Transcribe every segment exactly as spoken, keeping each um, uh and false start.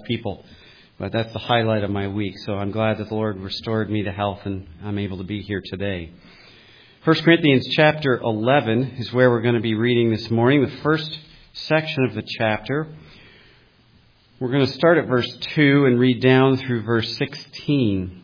people. But that's the highlight of my week. So I'm glad that the Lord restored me to health and I'm able to be here today. First Corinthians chapter eleven is where we're going to be reading this morning, the first section of the chapter. We're going to start at verse two and read down through verse sixteen.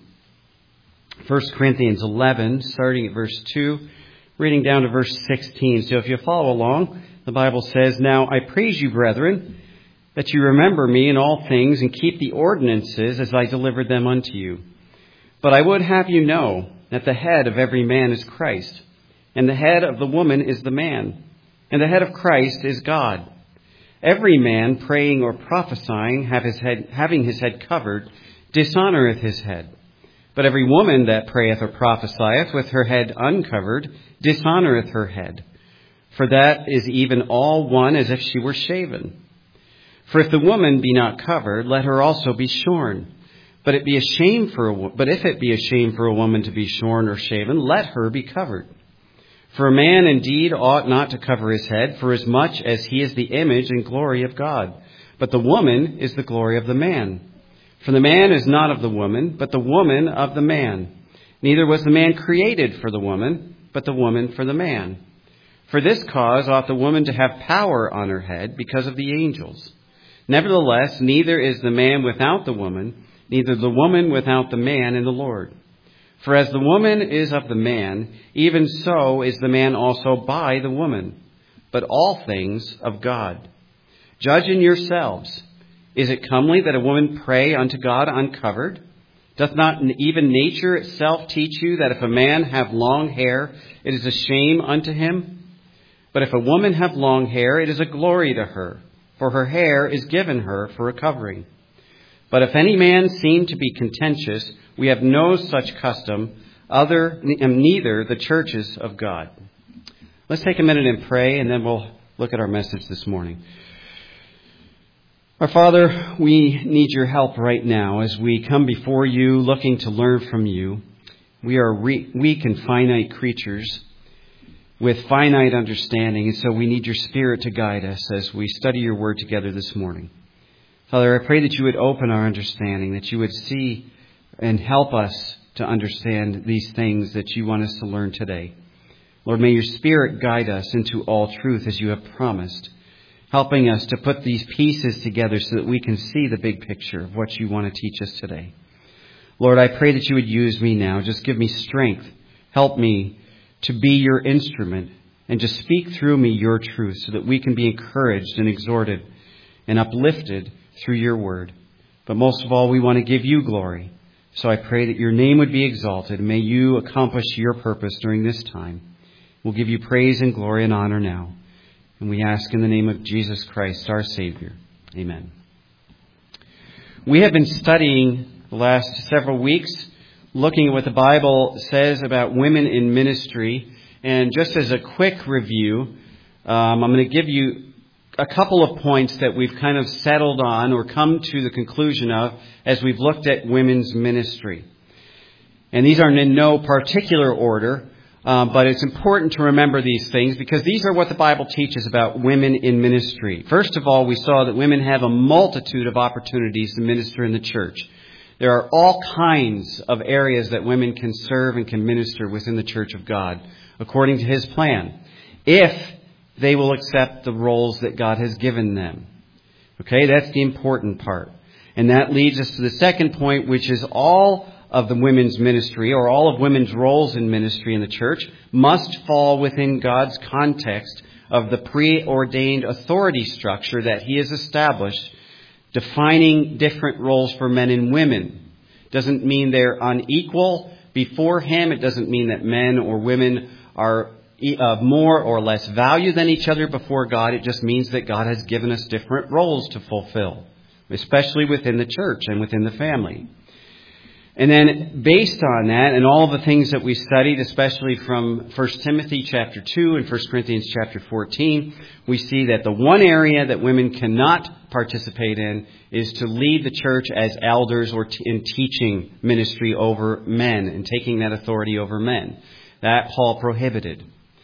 First Corinthians eleven, starting at verse two, reading down to verse sixteen. So if you follow along, the Bible says, "Now I praise you, brethren, that you remember me in all things and keep the ordinances as I delivered them unto you. But I would have you know that the head of every man is Christ, and the head of the woman is the man, and the head of Christ is God. Every man praying or prophesying, have his head, having his head covered, dishonoureth his head. But every woman that prayeth or prophesieth with her head uncovered, dishonoureth her head. For that is even all one as if she were shaven. For if the woman be not covered, let her also be shorn. But it be a shame for a, but if it be a shame for a woman to be shorn or shaven, let her be covered. For a man indeed ought not to cover his head, for as much as he is the image and glory of God. But the woman is the glory of the man. For the man is not of the woman, but the woman of the man. Neither was the man created for the woman, but the woman for the man. For this cause ought the woman to have power on her head because of the angels. Nevertheless, neither is the man without the woman, neither the woman without the man in the Lord. For as the woman is of the man, even so is the man also by the woman, but all things of God. Judge in yourselves. Is it comely that a woman pray unto God uncovered? Doth not even nature itself teach you that if a man have long hair, it is a shame unto him? But if a woman have long hair, it is a glory to her, for her hair is given her for a covering. But if any man seem to be contentious, we have no such custom, other and neither the churches of God." Let's take a minute and pray, and then we'll look at our message this morning. Our Father, we need your help right now as we come before you looking to learn from you. We are re- weak and finite creatures with finite understanding, and so we need your Spirit to guide us as we study your word together this morning. Father, I pray that you would open our understanding, that you would see and help us to understand these things that you want us to learn today. Lord, may your Spirit guide us into all truth as you have promised, helping us to put these pieces together so that we can see the big picture of what you want to teach us today. Lord, I pray that you would use me now. Just give me strength. Help me to be your instrument and to speak through me your truth so that we can be encouraged and exhorted and uplifted through your word. But most of all, we want to give you glory. So I pray that your name would be exalted. May you accomplish your purpose during this time. We'll give you praise and glory and honor now. And we ask in the name of Jesus Christ, our Savior. Amen. We have been studying the last several weeks, looking at what the Bible says about women in ministry. And just as a quick review, um, I'm going to give you a couple of points that we've kind of settled on or come to the conclusion of as we've looked at women's ministry. And these are in no particular order, um, but it's important to remember these things because these are what the Bible teaches about women in ministry. First of all, we saw that women have a multitude of opportunities to minister in the church. There are all kinds of areas that women can serve and can minister within the church of God, according to his plan, if they will accept the roles that God has given them. Okay, that's the important part. And that leads us to the second point, which is all of the women's ministry or all of women's roles in ministry in the church must fall within God's context of the preordained authority structure that he has established, defining different roles for men and women. Doesn't mean they're unequal before him. It doesn't mean that men or women are of more or less value than each other before God. It just means that God has given us different roles to fulfill, especially within the church and within the family. And then based on that and all the things that we studied, especially from First Timothy chapter two and First Corinthians chapter fourteen, we see that the one area that women cannot participate in is to lead the church as elders or t- in teaching ministry over men and taking that authority over men. That Paul prohibited.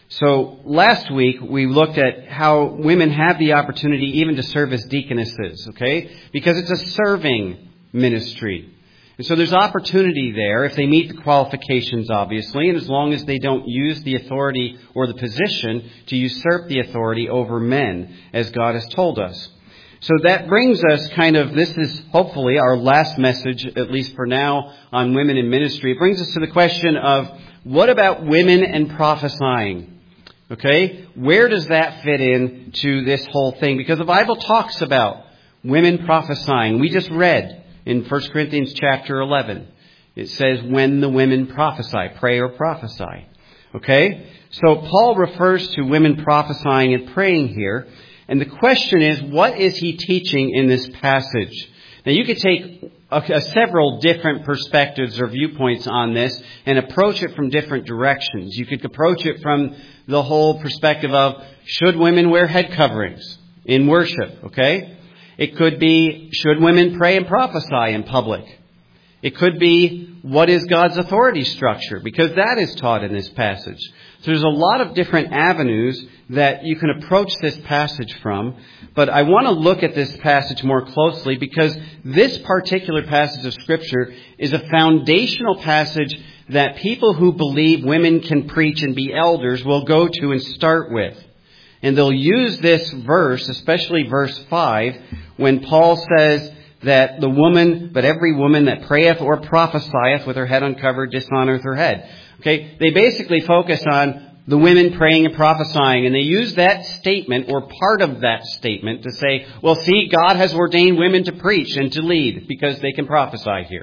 So last week we looked at how women have the opportunity even to serve as deaconesses, okay? Because it's a serving ministry. And so there's opportunity there if they meet the qualifications, obviously, and as long as they don't use the authority or the position to usurp the authority over men, as God has told us. So that brings us kind of, this is hopefully our last message, at least for now, on women in ministry. It brings us to the question of, what about women and prophesying? Okay, where does that fit in to this whole thing? Because the Bible talks about women prophesying. We just read in First Corinthians chapter eleven. It says, when the women prophesy, pray or prophesy. Okay, so Paul refers to women prophesying and praying here. And the question is, what is he teaching in this passage? Now, you could take a, a several different perspectives or viewpoints on this and approach it from different directions. You could approach it from the whole perspective of, should women wear head coverings in worship? Okay? It could be, should women pray and prophesy in public? It could be, what is God's authority structure? Because that is taught in this passage. So there's a lot of different avenues that you can approach this passage from. But I want to look at this passage more closely because this particular passage of Scripture is a foundational passage that people who believe women can preach and be elders will go to and start with. And they'll use this verse, especially verse five, when Paul says that the woman, but every woman that prayeth or prophesieth with her head uncovered dishonoreth her head. Okay, they basically focus on the women praying and prophesying, and they use that statement or part of that statement to say, well, see, God has ordained women to preach and to lead because they can prophesy here.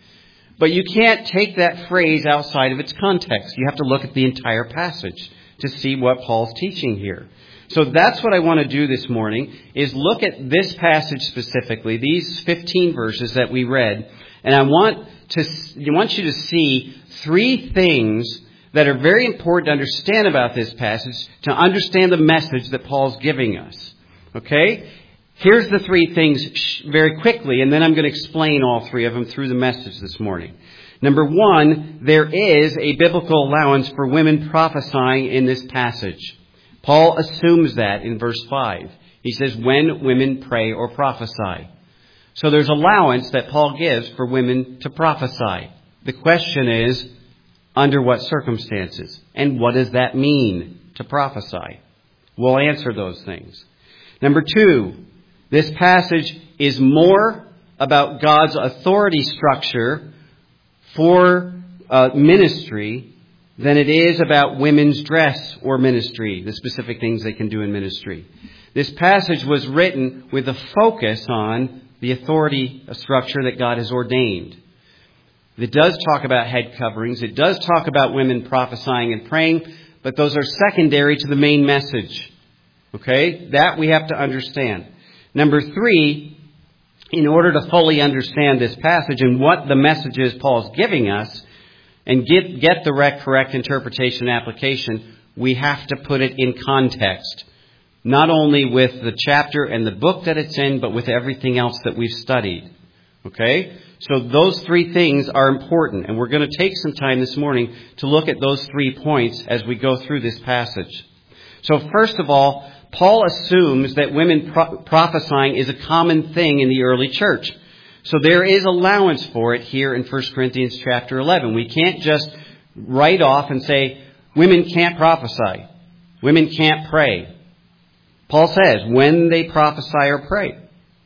But you can't take that phrase outside of its context. You have to look at the entire passage to see what Paul's teaching here. So that's what I want to do this morning, is look at this passage specifically, these fifteen verses that we read, and I want to I want you to see three things that are very important to understand about this passage to understand the message that Paul's giving us. Okay? Here's the three things very quickly, and then I'm going to explain all three of them through the message this morning. Number one, there is a biblical allowance for women prophesying in this passage. Paul assumes that in verse five. He says, when women pray or prophesy. So there's allowance that Paul gives for women to prophesy. The question is, under what circumstances? And what does that mean to prophesy? We'll answer those things. Number two, this passage is more about God's authority structure for uh, ministry than it is about women's dress or ministry, the specific things they can do in ministry. This passage was written with a focus on the authority structure that God has ordained. It does talk about head coverings. It does talk about women prophesying and praying, but those are secondary to the main message. Okay? That we have to understand. Number three, in order to fully understand this passage and what the message is Paul's giving us, and get, get the correct interpretation and application, we have to put it in context. Not only with the chapter and the book that it's in, but with everything else that we've studied. Okay? So those three things are important, and we're going to take some time this morning to look at those three points as we go through this passage. So first of all, Paul assumes that women pro- prophesying is a common thing in the early church. So there is allowance for it here in First Corinthians chapter eleven. We can't just write off and say, women can't prophesy. Women can't pray. Paul says, when they prophesy or pray.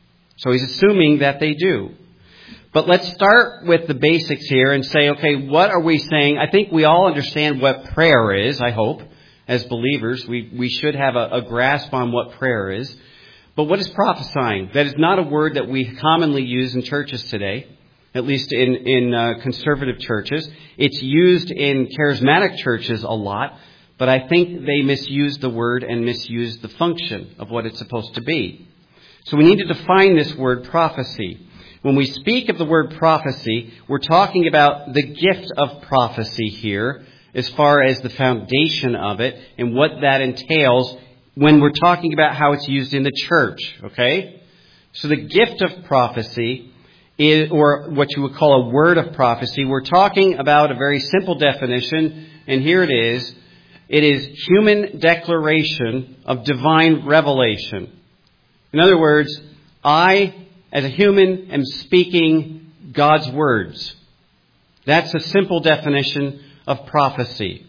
So he's assuming that they do. But let's start with the basics here and say, okay, what are we saying? I think we all understand what prayer is, I hope, as believers. We, we should have a, a grasp on what prayer is. But what is prophesying? That is not a word that we commonly use in churches today, at least in, in uh, conservative churches. It's used in charismatic churches a lot, but I think they misuse the word and misuse the function of what it's supposed to be. So we need to define this word prophecy. When we speak of the word prophecy, we're talking about the gift of prophecy here, as far as the foundation of it and what that entails when we're talking about how it's used in the church, okay? So the gift of prophecy is, or what you would call a word of prophecy, we're talking about a very simple definition, and here it is. It is human declaration of divine revelation. In other words, I, as a human, am speaking God's words. That's a simple definition of prophecy.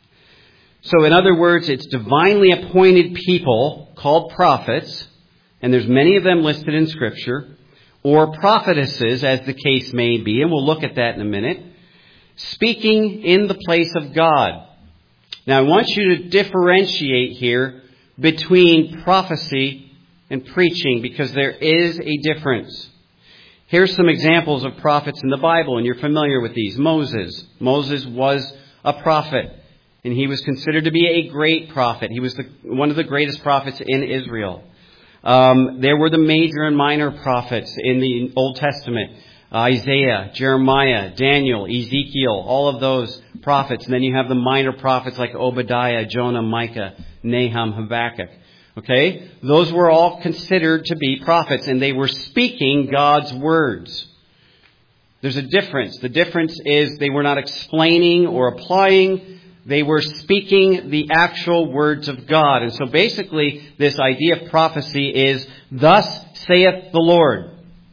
So in other words, it's divinely appointed people called prophets, and there's many of them listed in Scripture, or prophetesses, as the case may be, and we'll look at that in a minute, speaking in the place of God. Now, I want you to differentiate here between prophecy and preaching, because there is a difference. Here's some examples of prophets in the Bible, and you're familiar with these. Moses. Moses was a prophet, and he was considered to be a great prophet. He was the, one of the greatest prophets in Israel. Um, there were the major and minor prophets in the Old Testament. Isaiah, Jeremiah, Daniel, Ezekiel, all of those prophets. And then you have the minor prophets like Obadiah, Jonah, Micah, Nahum, Habakkuk. Okay? Those were all considered to be prophets, and they were speaking God's words. There's a difference. The difference is they were not explaining or applying. They were speaking the actual words of God. And so basically, this idea of prophecy is, thus saith the Lord.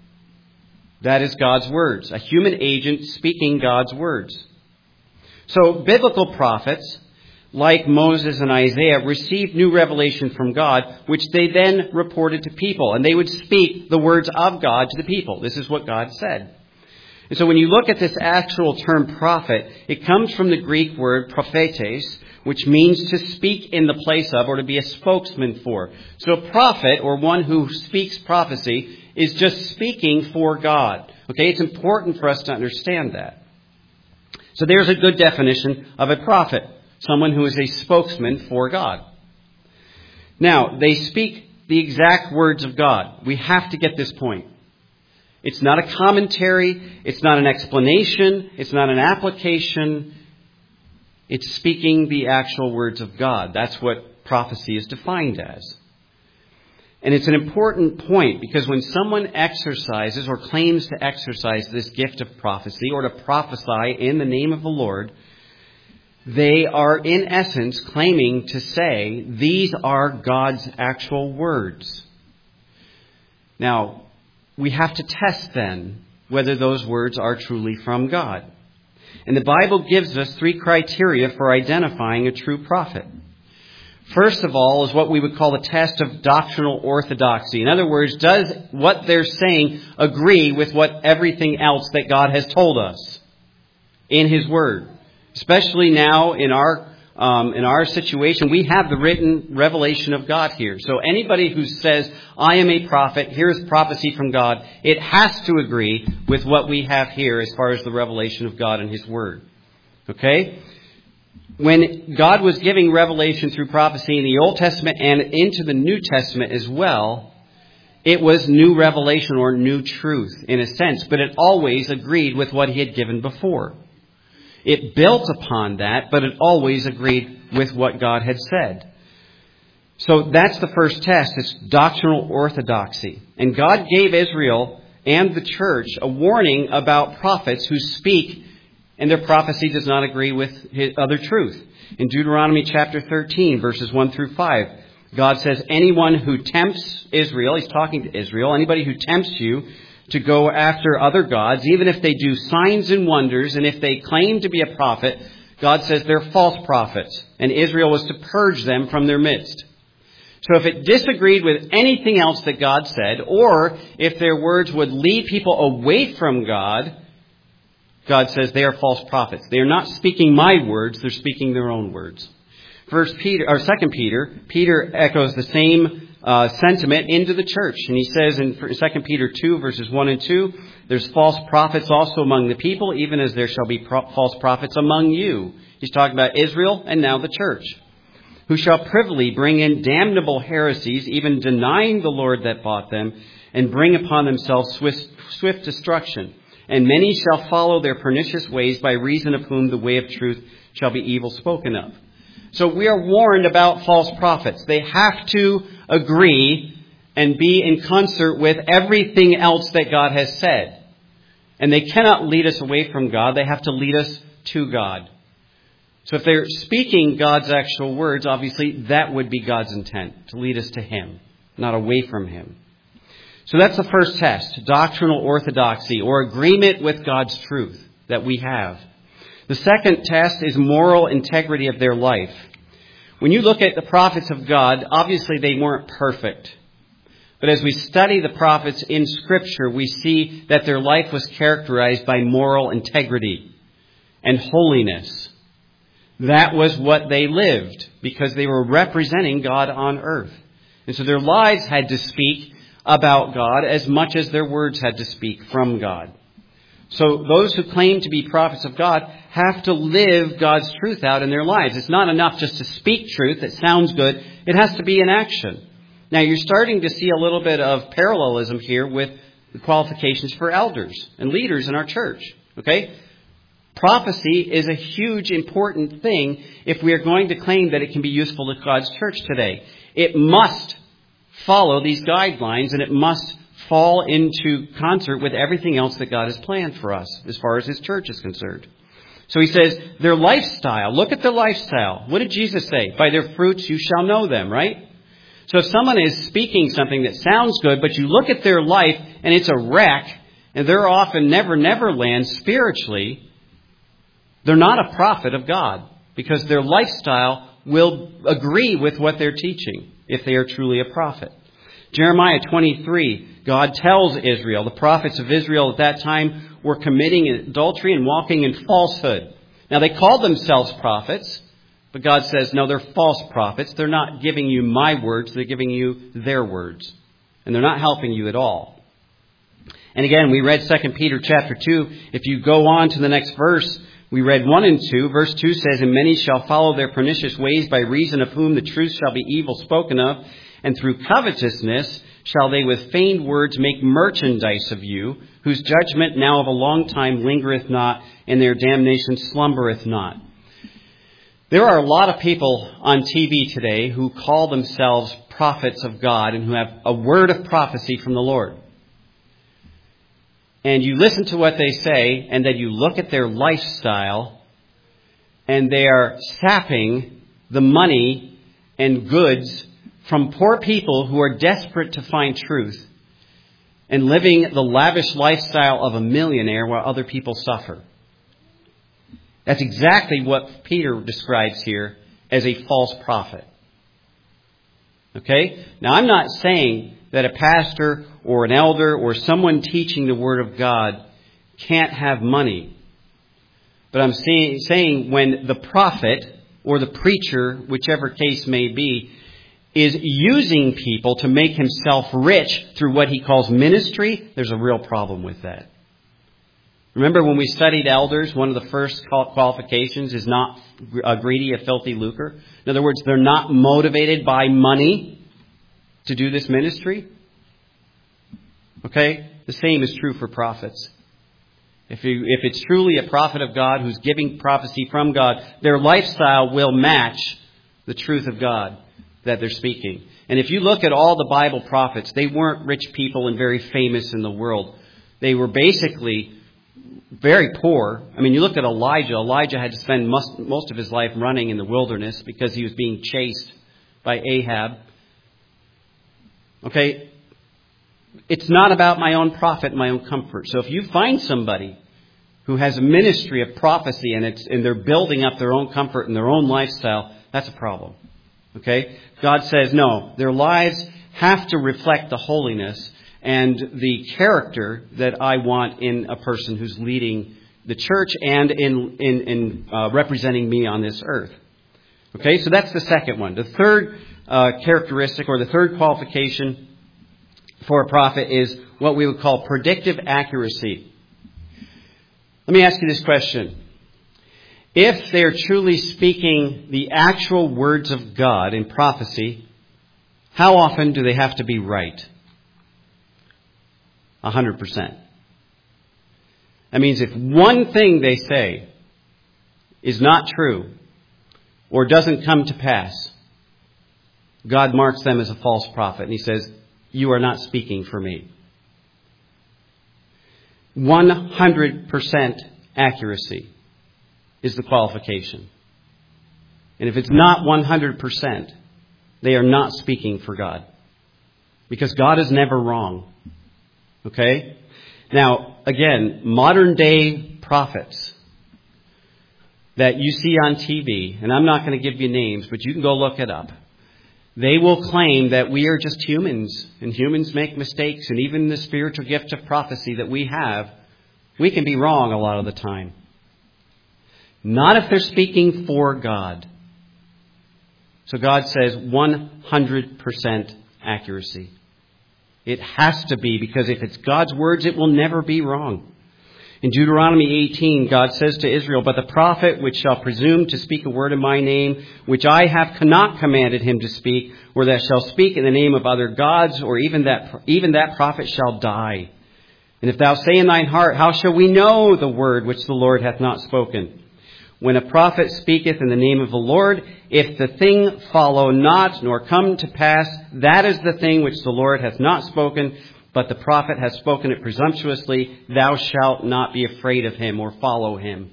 That is God's words. A human agent speaking God's words. So biblical prophets, like Moses and Isaiah, received new revelation from God, which they then reported to people. And they would speak the words of God to the people. This is what God said. And so when you look at this actual term prophet, it comes from the Greek word prophetes, which means to speak in the place of, or to be a spokesman for. So a prophet, or one who speaks prophecy, is just speaking for God. Okay, it's important for us to understand that. So there's a good definition of a prophet, someone who is a spokesman for God. Now, they speak the exact words of God. We have to get this point. It's not a commentary. It's not an explanation. It's not an application. It's speaking the actual words of God. That's what prophecy is defined as. And it's an important point, because when someone exercises or claims to exercise this gift of prophecy, or to prophesy in the name of the Lord, they are in essence claiming to say these are God's actual words. Now, we have to test then whether those words are truly from God. And the Bible gives us three criteria for identifying a true prophet. First of all is what we would call the test of doctrinal orthodoxy. In other words, does what they're saying agree with what everything else that God has told us in His Word? Especially now in our um, in our situation, we have the written revelation of God here. So anybody who says, I am a prophet, here's prophecy from God, it has to agree with what we have here as far as the revelation of God and His Word. Okay? When God was giving revelation through prophecy in the Old Testament and into the New Testament as well, it was new revelation or new truth in a sense, but it always agreed with what He had given before. It built upon that, but it always agreed with what God had said. So that's the first test. It's doctrinal orthodoxy. And God gave Israel and the church a warning about prophets who speak and their prophecy does not agree with his other truth. In Deuteronomy chapter thirteen, verses one through five, God says, anyone who tempts Israel, He's talking to Israel, anybody who tempts you to go after other gods, even if they do signs and wonders, and if they claim to be a prophet, God says they're false prophets, and Israel was to purge them from their midst. So if it disagreed with anything else that God said, or if their words would lead people away from God, God says they are false prophets. They are not speaking my words, they're speaking their own words. First Peter, or Second Peter, Peter echoes the same uh, sentiment into the church. And he says in Second Peter two, verses one and two, there's false prophets also among the people, even as there shall be pro- false prophets among you. He's talking about Israel and now the church, who shall privily bring in damnable heresies, even denying the Lord that bought them, and bring upon themselves swift, swift destruction. And many shall follow their pernicious ways, by reason of whom the way of truth shall be evil spoken of. So we are warned about false prophets. They have to agree and be in concert with everything else that God has said. And they cannot lead us away from God. They have to lead us to God. So if they're speaking God's actual words, obviously that would be God's intent, to lead us to Him, not away from Him. So that's the first test, doctrinal orthodoxy, or agreement with God's truth that we have. The second test is moral integrity of their life. When you look at the prophets of God, obviously they weren't perfect. But as we study the prophets in Scripture, we see that their life was characterized by moral integrity and holiness. That was what they lived because they were representing God on earth. And so their lives had to speak about God as much as their words had to speak from God. So those who claim to be prophets of God have to live God's truth out in their lives. It's not enough just to speak truth that sounds good. It has to be in action. Now, you're starting to see a little bit of parallelism here with the qualifications for elders and leaders in our church. Okay? Prophecy is a huge, important thing if we are going to claim that it can be useful to God's church today. It must follow these guidelines, and it must fall into concert with everything else that God has planned for us as far as His church is concerned. So He says, their lifestyle. Look at their lifestyle. What did Jesus say? By their fruits you shall know them, right? So if someone is speaking something that sounds good, but you look at their life and it's a wreck, and they're off in never, never land spiritually, they're not a prophet of God because their lifestyle will agree with what they're teaching if they are truly a prophet. Jeremiah twenty-three, God tells Israel, the prophets of Israel at that time were committing adultery and walking in falsehood. Now they called themselves prophets, but God says, no, they're false prophets. They're not giving you my words, they're giving you their words. And they're not helping you at all. And again, we read Second Peter chapter two. If you go on to the next verse, we read one and two. Verse two says, and many shall follow their pernicious ways, by reason of whom the truth shall be evil spoken of. And through covetousness shall they with feigned words make merchandise of you, whose judgment now of a long time lingereth not, and their damnation slumbereth not. There are a lot of people on T V today who call themselves prophets of God and who have a word of prophecy from the Lord. And you listen to what they say, and then you look at their lifestyle, and they are sapping the money and goods from poor people who are desperate to find truth and living the lavish lifestyle of a millionaire while other people suffer. That's exactly what Peter describes here as a false prophet. Okay? Now, I'm not saying that a pastor or an elder or someone teaching the Word of God can't have money. But I'm saying, saying when the prophet or the preacher, whichever case may be, is using people to make himself rich through what he calls ministry, there's a real problem with that. Remember when we studied elders, one of the first qualifications is not a greedy, a filthy lucre. In other words, they're not motivated by money to do this ministry. Okay? The same is true for prophets. If you, if it's truly a prophet of God who's giving prophecy from God, their lifestyle will match the truth of God that they're speaking. And if you look at all the Bible prophets, they weren't rich people and very famous in the world. They were basically very poor. I mean, you look at Elijah. Elijah had to spend most, most of his life running in the wilderness because he was being chased by Ahab. Okay? It's not about my own profit, my own comfort. So if you find somebody who has a ministry of prophecy and it's and they're building up their own comfort and their own lifestyle, that's a problem. Okay? God says, no, their lives have to reflect the holiness and the character that I want in a person who's leading the church and in, in, in uh, representing me on this earth. Okay, so that's the second one. The third uh, characteristic or the third qualification for a prophet is what we would call predictive accuracy. Let me ask you this question. If they're truly speaking the actual words of God in prophecy, how often do they have to be right? A hundred percent. That means if one thing they say is not true or doesn't come to pass, God marks them as a false prophet. And He says, you are not speaking for me. one hundred percent accuracy is the qualification. And if it's not one hundred percent, they are not speaking for God. Because God is never wrong. Okay? Now, again, modern day prophets that you see on T V, and I'm not going to give you names, but you can go look it up. They will claim that we are just humans, and humans make mistakes, and even the spiritual gift of prophecy that we have, we can be wrong a lot of the time. Not if they're speaking for God. So God says one hundred percent accuracy. It has to be, because if it's God's words, it will never be wrong. In Deuteronomy eighteen, God says to Israel, "But the prophet which shall presume to speak a word in my name, which I have not commanded him to speak, or that shall speak in the name of other gods, or even that even that prophet shall die. And if thou say in thine heart, how shall we know the word which the Lord hath not spoken? When a prophet speaketh in the name of the Lord, if the thing follow not, nor come to pass, that is the thing which the Lord hath not spoken, but the prophet hath spoken it presumptuously, thou shalt not be afraid of him or follow him."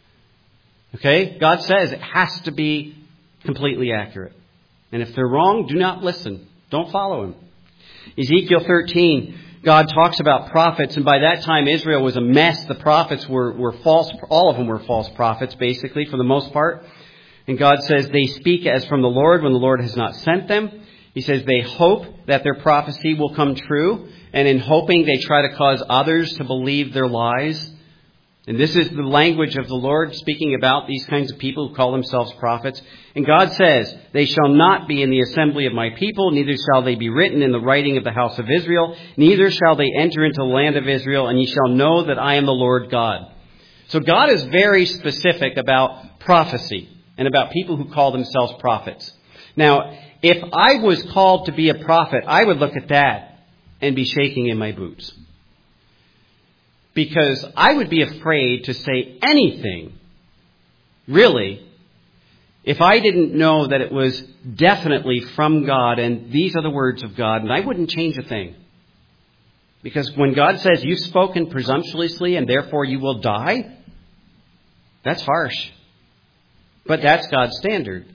Okay? God says it has to be completely accurate. And if they're wrong, do not listen. Don't follow him. Ezekiel thirteen, God talks about prophets, and by that time Israel was a mess. The prophets were, were false. All of them were false prophets, basically, for the most part. And God says they speak as from the Lord when the Lord has not sent them. He says they hope that their prophecy will come true. And in hoping, they try to cause others to believe their lies. And this is the language of the Lord speaking about these kinds of people who call themselves prophets. And God says, "They shall not be in the assembly of my people, neither shall they be written in the writing of the house of Israel, neither shall they enter into the land of Israel, and ye shall know that I am the Lord God." So God is very specific about prophecy and about people who call themselves prophets. Now, if I was called to be a prophet, I would look at that and be shaking in my boots. Because I would be afraid to say anything, really, if I didn't know that it was definitely from God and these are the words of God, and I wouldn't change a thing. Because when God says you've spoken presumptuously and therefore you will die, that's harsh. But that's God's standard.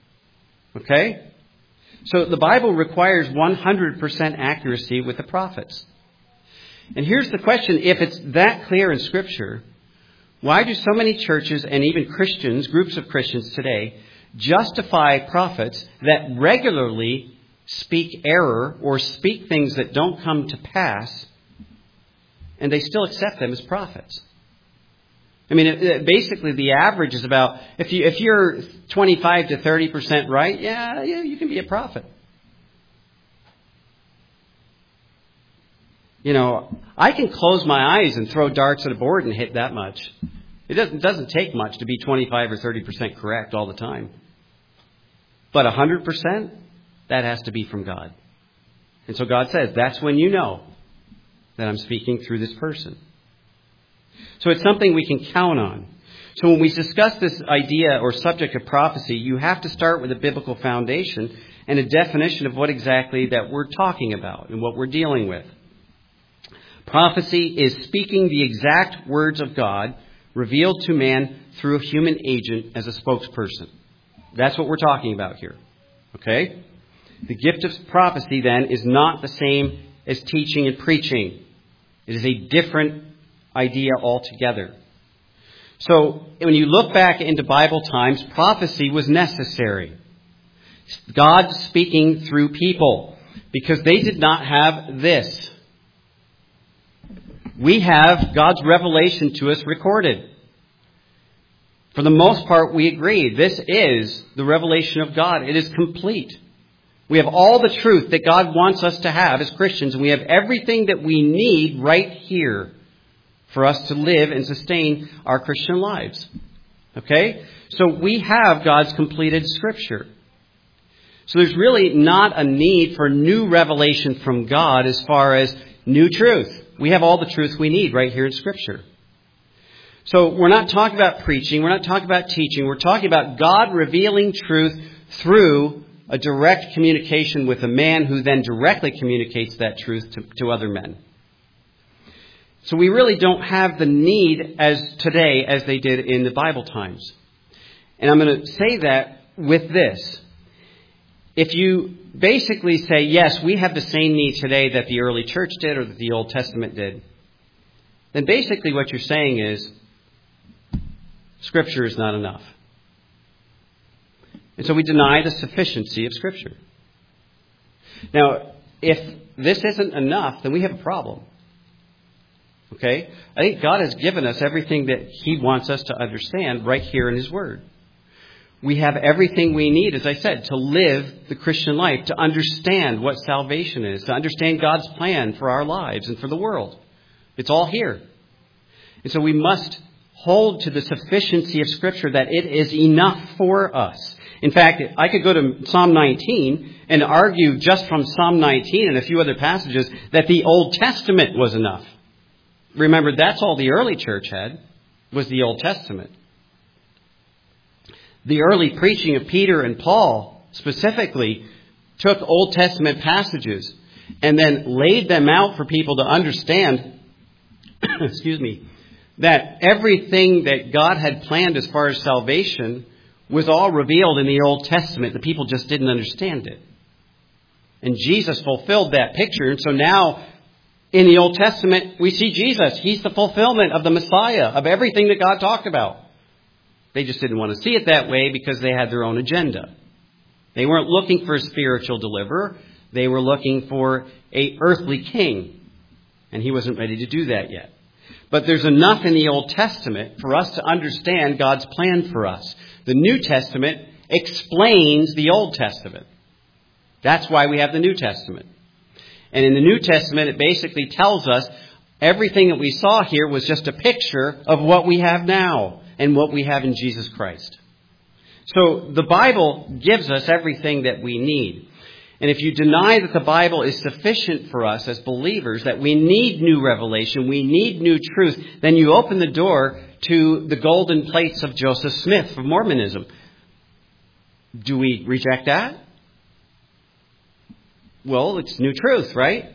Okay? So the Bible requires one hundred percent accuracy with the prophets. And here's the question. If it's that clear in Scripture, why do so many churches and even Christians, groups of Christians today, justify prophets that regularly speak error or speak things that don't come to pass, and they still accept them as prophets? I mean, it, it, basically the average is about, if, you, if you're twenty-five to thirty percent right, yeah, yeah, you can be a prophet. You know, I can close my eyes and throw darts at a board and hit that much. It doesn't, doesn't take much to be twenty-five or thirty percent correct all the time. But one hundred percent, that has to be from God. And so God says, that's when you know that I'm speaking through this person. So it's something we can count on. So when we discuss this idea or subject of prophecy, you have to start with a biblical foundation and a definition of what exactly that we're talking about and what we're dealing with. Prophecy is speaking the exact words of God revealed to man through a human agent as a spokesperson. That's what we're talking about here. Okay? The gift of prophecy, then, is not the same as teaching and preaching. It is a different idea altogether. So, when you look back into Bible times, prophecy was necessary. God speaking through people, because they did not have this. We have God's revelation to us recorded. For the most part, we agree. This is the revelation of God. It is complete. We have all the truth that God wants us to have as Christians, and we have everything that we need right here for us to live and sustain our Christian lives. Okay? So we have God's completed Scripture. So there's really not a need for new revelation from God as far as new truth. We have all the truth we need right here in Scripture. So we're not talking about preaching. We're not talking about teaching. We're talking about God revealing truth through a direct communication with a man who then directly communicates that truth to, to other men. So we really don't have the need as today as they did in the Bible times. And I'm going to say that with this. If you basically say, yes, we have the same need today that the early church did or that the Old Testament did, then basically what you're saying is Scripture is not enough. And so we deny the sufficiency of Scripture. Now, if this isn't enough, then we have a problem. Okay? I think God has given us everything that He wants us to understand right here in His Word. We have everything we need, as I said, to live the Christian life, to understand what salvation is, to understand God's plan for our lives and for the world. It's all here. And so we must hold to the sufficiency of Scripture, that it is enough for us. In fact, I could go to Psalm nineteen and argue just from Psalm nineteen and a few other passages that the Old Testament was enough. Remember, that's all the early church had, was the Old Testament. The early preaching of Peter and Paul specifically took Old Testament passages and then laid them out for people to understand, excuse me, that everything that God had planned as far as salvation was all revealed in the Old Testament. The people just didn't understand it. And Jesus fulfilled that picture. And so now in the Old Testament, we see Jesus. He's the fulfillment of the Messiah, of everything that God talked about. They just didn't want to see it that way because they had their own agenda. They weren't looking for a spiritual deliverer. They were looking for an earthly king. And He wasn't ready to do that yet. But there's enough in the Old Testament for us to understand God's plan for us. The New Testament explains the Old Testament. That's why we have the New Testament. And in the New Testament, it basically tells us everything that we saw here was just a picture of what we have now and what we have in Jesus Christ. So the Bible gives us everything that we need. And if you deny that the Bible is sufficient for us as believers, that we need new revelation, we need new truth, then you open the door to the golden plates of Joseph Smith of Mormonism. Do we reject that? Well, it's new truth, right?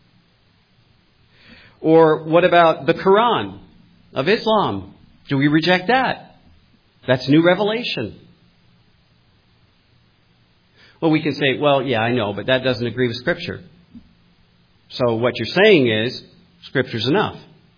Or what about the Quran of Islam? Do we reject that? That's new revelation. Well, we can say, well, yeah, I know, but that doesn't agree with Scripture. So what you're saying is, Scripture's enough.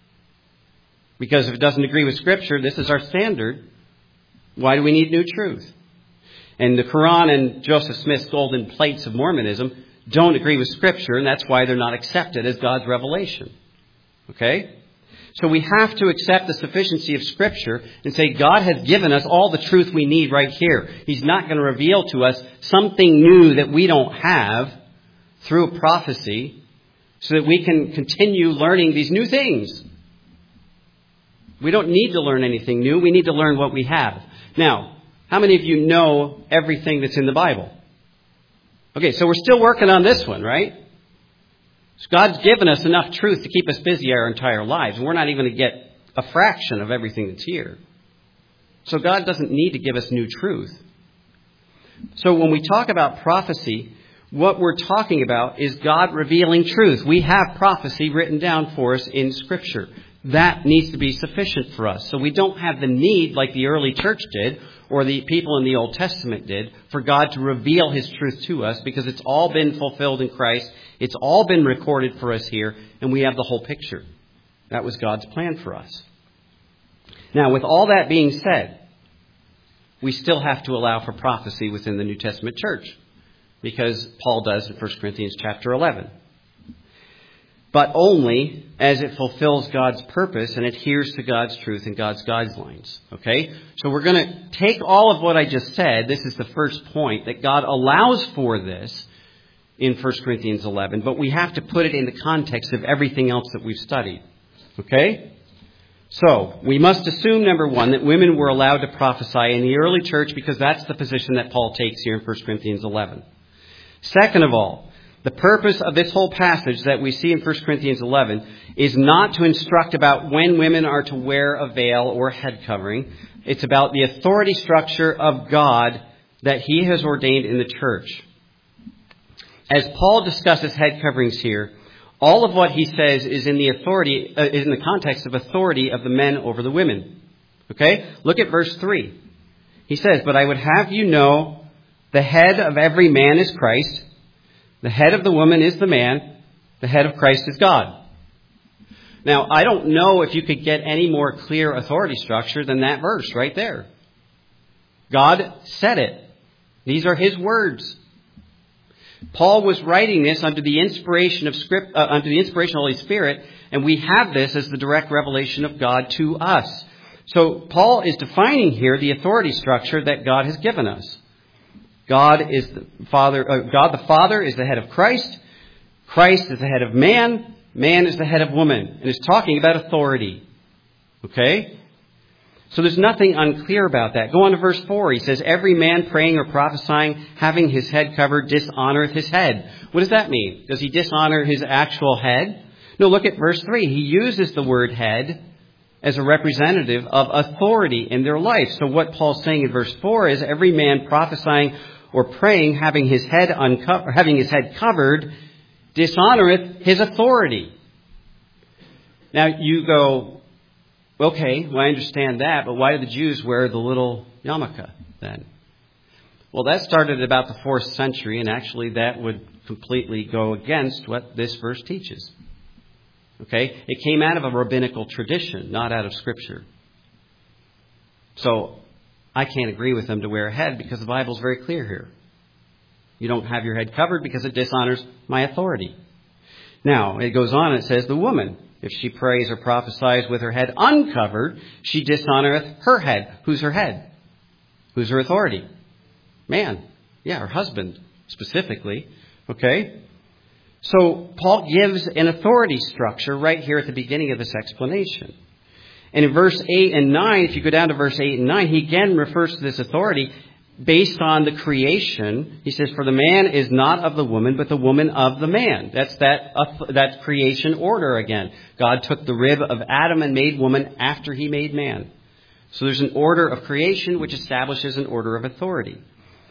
Because if it doesn't agree with Scripture, this is our standard. Why do we need new truth? And the Quran and Joseph Smith's golden plates of Mormonism don't agree with Scripture, and that's why they're not accepted as God's revelation. Okay? So we have to accept the sufficiency of Scripture and say God has given us all the truth we need right here. He's not going to reveal to us something new that we don't have through a prophecy so that we can continue learning these new things. We don't need to learn anything new. We need to learn what we have. Now, how many of you know everything that's in the Bible? Okay, so we're still working on this one, right? So God's given us enough truth to keep us busy our entire lives. And we're not even going to get a fraction of everything that's here. So God doesn't need to give us new truth. So when we talk about prophecy, what we're talking about is God revealing truth. We have prophecy written down for us in Scripture. That needs to be sufficient for us. So we don't have the need, like the early church did, or the people in the Old Testament did, for God to reveal His truth to us, because it's all been fulfilled in Christ. It's all been recorded for us here, and we have the whole picture. That was God's plan for us. Now, with all that being said, we still have to allow for prophecy within the New Testament church, because Paul does in First Corinthians chapter eleven. But only as it fulfills God's purpose and adheres to God's truth and God's guidelines. Okay? So we're going to take all of what I just said. This is the first point, that God allows for this in First Corinthians eleven, but we have to put it in the context of everything else that we've studied. Okay? So, we must assume, number one, that women were allowed to prophesy in the early church, because that's the position that Paul takes here in First Corinthians eleven. Second of all, the purpose of this whole passage that we see in First Corinthians eleven is not to instruct about when women are to wear a veil or head covering. It's about the authority structure of God that He has ordained in the church. As Paul discusses head coverings here, all of what he says is in the authority, uh, is in the context of authority of the men over the women. Okay? Look at verse three. He says, but I would have you know the head of every man is Christ. The head of the woman is the man. The head of Christ is God. Now, I don't know if you could get any more clear authority structure than that verse right there. God said it. These are His words. Paul was writing this under the inspiration of script, uh, under the inspiration of the Holy Spirit, and we have this as the direct revelation of God to us. So Paul is defining here the authority structure that God has given us. God is the Father. Uh, God the Father is the head of Christ. Christ is the head of man. Man is the head of woman. And it's talking about authority. Okay? So there's nothing unclear about that. Go on to verse four. He says, every man praying or prophesying, having his head covered, dishonoreth his head. What does that mean? Does he dishonor his actual head? No, look at verse three. He uses the word head as a representative of authority in their life. So what Paul's saying in verse four is, every man prophesying or praying, having his head uncovered, having his head covered, dishonoreth his authority. Now you go, okay, well I understand that, but why do the Jews wear the little yarmulke then? Well, that started at about the fourth century, and actually that would completely go against what this verse teaches. Okay? It came out of a rabbinical tradition, not out of Scripture. So I can't agree with them to wear a head because the Bible is very clear here. You don't have your head covered because it dishonors my authority. Now, it goes on and it says, the woman, if she prays or prophesies with her head uncovered, she dishonoreth her head. Who's her head? Who's her authority? Man. Yeah, her husband, specifically. Okay? So, Paul gives an authority structure right here at the beginning of this explanation. And in verse eight and nine, if you go down to verse eight and nine, he again refers to this authority based on the creation. He says, for the man is not of the woman, but the woman of the man. That's that, uh, that creation order again. God took the rib of Adam and made woman after He made man. So there's an order of creation which establishes an order of authority.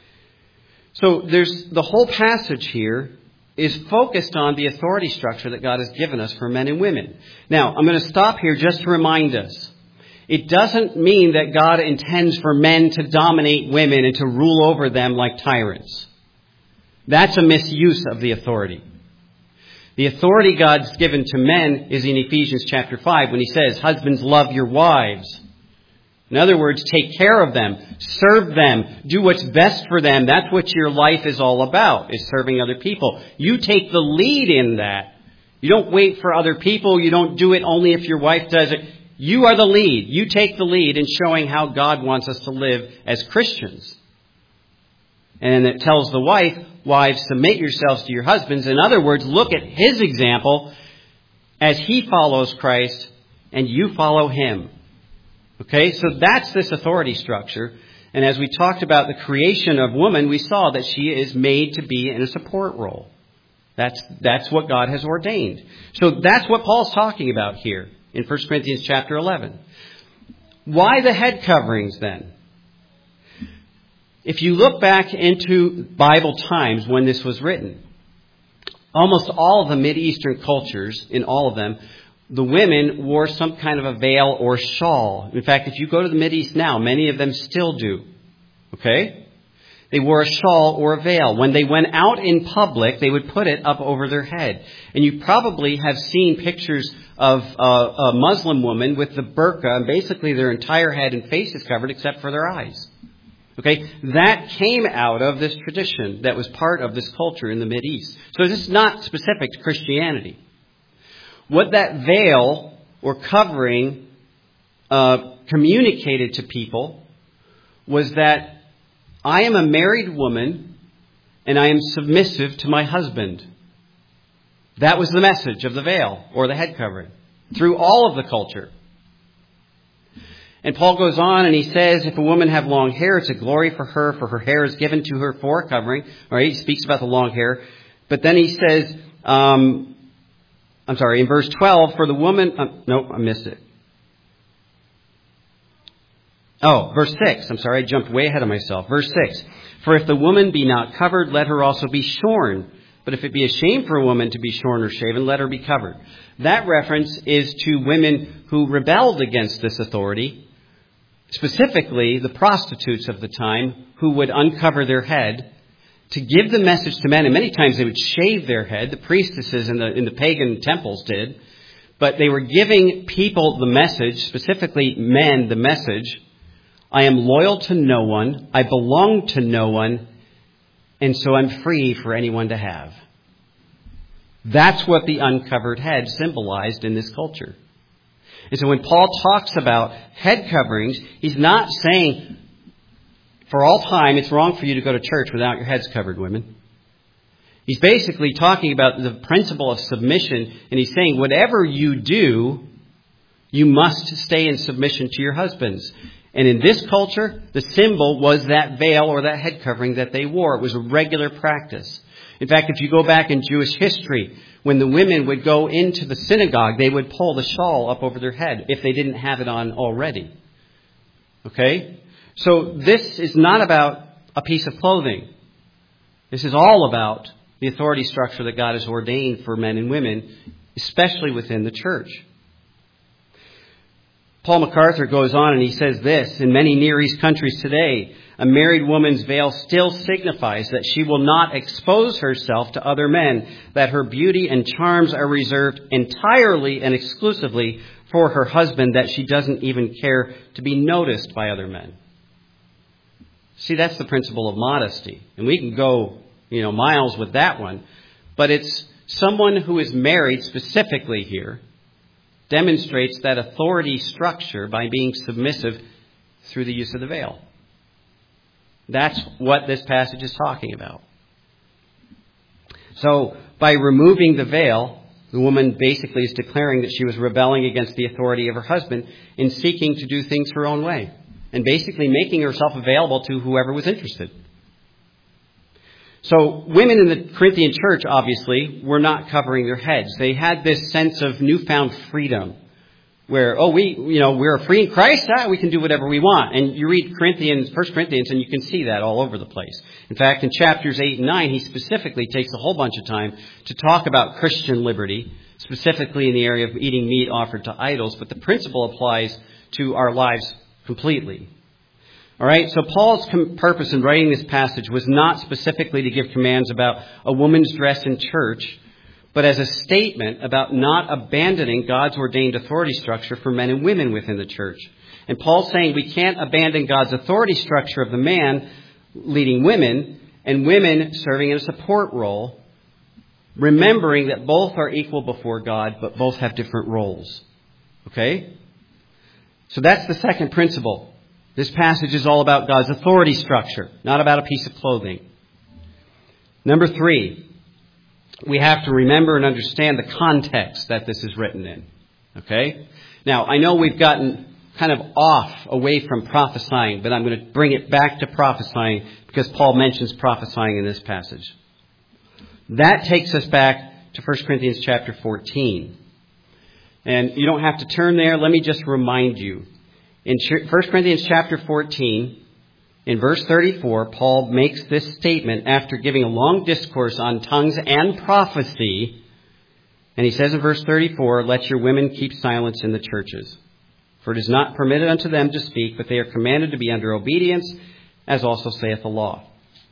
So there's the whole passage here is focused on the authority structure that God has given us for men and women. Now, I'm going to stop here just to remind us. It doesn't mean that God intends for men to dominate women and to rule over them like tyrants. That's a misuse of the authority. The authority God's given to men is in Ephesians chapter five when He says, husbands, love your wives. In other words, take care of them, serve them, do what's best for them. That's what your life is all about, is serving other people. You take the lead in that. You don't wait for other people. You don't do it only if your wife does it. You are the lead. You take the lead in showing how God wants us to live as Christians. And it tells the wife, wives, submit yourselves to your husbands. In other words, look at His example as He follows Christ and you follow Him. Okay, so that's this authority structure. And as we talked about the creation of woman, we saw that she is made to be in a support role. That's, that's what God has ordained. So that's what Paul's talking about here in First Corinthians chapter eleven. Why the head coverings then? If you look back into Bible times when this was written, almost all of the Mideastern cultures, in all of them, the women wore some kind of a veil or shawl. In fact, if you go to the Mideast now, many of them still do. Okay? They wore a shawl or a veil. When they went out in public, they would put it up over their head. And you probably have seen pictures of uh, a Muslim woman with the burqa, and basically their entire head and face is covered except for their eyes. Okay? That came out of this tradition that was part of this culture in the Mideast. So this is not specific to Christianity. What that veil or covering uh, communicated to people was that I am a married woman and I am submissive to my husband. That was the message of the veil or the head covering through all of the culture. And Paul goes on and he says, if a woman have long hair, it's a glory for her, for her hair is given to her for a covering. All right, he speaks about the long hair. But then he says, um, I'm sorry, in verse twelve, for the woman... Uh, nope, I missed it. Oh, verse six. I'm sorry, I jumped way ahead of myself. Verse six. For if the woman be not covered, let her also be shorn. But if it be a shame for a woman to be shorn or shaven, let her be covered. That reference is to women who rebelled against this authority specifically the prostitutes of the time who would uncover their head to give the message to men. And many times they would shave their head. The priestesses in the, in the pagan temples did. But they were giving people the message, specifically men the message, I am loyal to no one, I belong to no one, and so I'm free for anyone to have. That's what the uncovered head symbolized in this culture. And so when Paul talks about head coverings, he's not saying for all time it's wrong for you to go to church without your heads covered, women. He's basically talking about the principle of submission, and he's saying whatever you do, you must stay in submission to your husbands. And in this culture, the symbol was that veil or that head covering that they wore. It was a regular practice. In fact, if you go back in Jewish history, when the women would go into the synagogue, they would pull the shawl up over their head if they didn't have it on already. Okay? So this is not about a piece of clothing. This is all about the authority structure that God has ordained for men and women, especially within the church. Paul MacArthur goes on and he says this, in many Near East countries today, a married woman's veil still signifies that she will not expose herself to other men, that her beauty and charms are reserved entirely and exclusively for her husband, that she doesn't even care to be noticed by other men. See, that's the principle of modesty. And we can go, you know, miles with that one. But it's someone who is married specifically here demonstrates that authority structure by being submissive through the use of the veil. That's what this passage is talking about. So by removing the veil, the woman basically is declaring that she was rebelling against the authority of her husband in seeking to do things her own way, and basically making herself available to whoever was interested. So women in the Corinthian church, obviously, were not covering their heads. They had this sense of newfound freedom where, oh, we, you know, we're free in Christ. Ah, we can do whatever we want. And you read Corinthians, First Corinthians, and you can see that all over the place. In fact, in chapters eight and nine, he specifically takes a whole bunch of time to talk about Christian liberty, specifically in the area of eating meat offered to idols. But the principle applies to our lives completely. All right, so Paul's com- purpose in writing this passage was not specifically to give commands about a woman's dress in church, but as a statement about not abandoning God's ordained authority structure for men and women within the church. And Paul's saying we can't abandon God's authority structure of the man leading women and women serving in a support role, remembering that both are equal before God, but both have different roles. Okay? So that's the second principle. This passage is all about God's authority structure, not about a piece of clothing. Number three, we have to remember and understand the context that this is written in. Okay? Now, I know we've gotten kind of off away from prophesying, but I'm going to bring it back to prophesying because Paul mentions prophesying in this passage. That takes us back to First Corinthians chapter fourteen. And you don't have to turn there. Let me just remind you. In First Corinthians chapter fourteen, in verse thirty-four, Paul makes this statement after giving a long discourse on tongues and prophecy. And he says in verse thirty-four, let your women keep silence in the churches. For it is not permitted unto them to speak, but they are commanded to be under obedience, as also saith the law.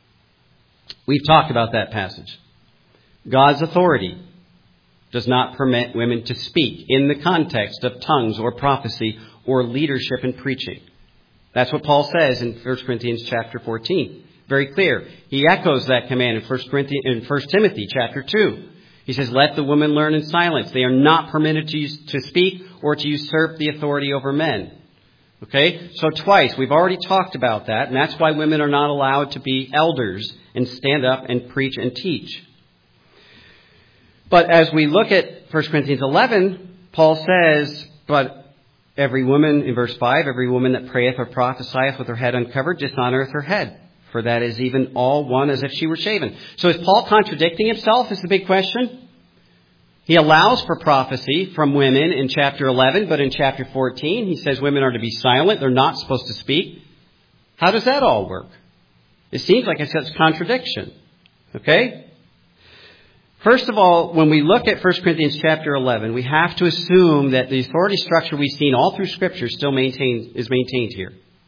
We've talked about that passage. God's authority does not permit women to speak in the context of tongues or prophecy or leadership and preaching. That's what Paul says in First Corinthians chapter fourteen. Very clear. He echoes that command in First Corinthians, in First Timothy chapter two. He says, let the women learn in silence. They are not permitted to, use, to speak or to usurp the authority over men. Okay? So twice, we've already talked about that, and that's why women are not allowed to be elders and stand up and preach and teach. But as we look at First Corinthians eleven, Paul says, but every woman, in verse five, every woman that prayeth or prophesieth with her head uncovered dishonoreth her head, for that is even all one as if she were shaven. So is Paul contradicting himself is the big question. He allows for prophecy from women in chapter eleven, but in chapter fourteen he says women are to be silent. They're not supposed to speak. How does that all work? It seems like it's a contradiction. Okay? First of all, when we look at First Corinthians chapter eleven, we have to assume that the authority structure we've seen all through Scripture still maintains, is maintained here.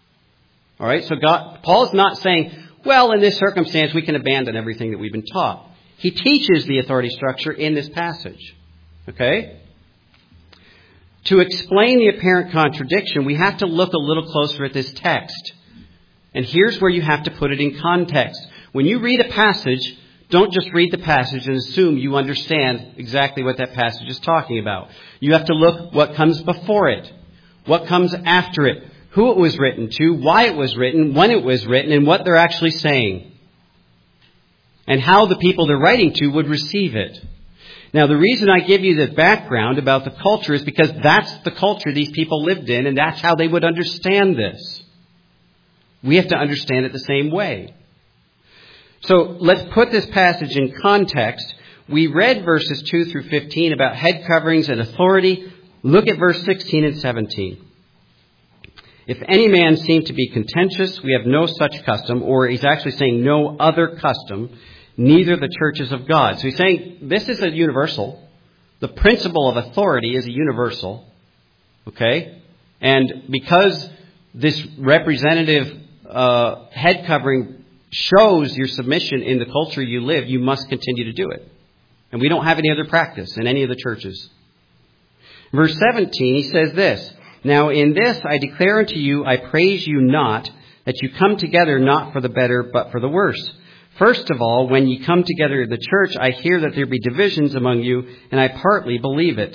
All right, so God, Paul's not saying, well, in this circumstance, we can abandon everything that we've been taught. He teaches the authority structure in this passage. Okay? To explain the apparent contradiction, we have to look a little closer at this text. And here's where you have to put it in context. When you read a passage, don't just read the passage and assume you understand exactly what that passage is talking about. You have to look what comes before it, what comes after it, who it was written to, why it was written, when it was written, and what they're actually saying. And how the people they're writing to would receive it. Now, the reason I give you the background about the culture is because that's the culture these people lived in, and that's how they would understand this. We have to understand it the same way. So let's put this passage in context. We read verses two through fifteen about head coverings and authority. Look at verse sixteen and seventeen. If any man seem to be contentious, we have no such custom, or he's actually saying no other custom, neither the churches of God. So he's saying this is a universal. The principle of authority is a universal. Okay? And because this representative uh, head covering shows your submission in the culture you live, you must continue to do it. And we don't have any other practice in any of the churches. Verse seventeen, he says this, now in this I declare unto you, I praise you not, that you come together not for the better, but for the worse. First of all, when ye come together to the church, I hear that there be divisions among you, and I partly believe it.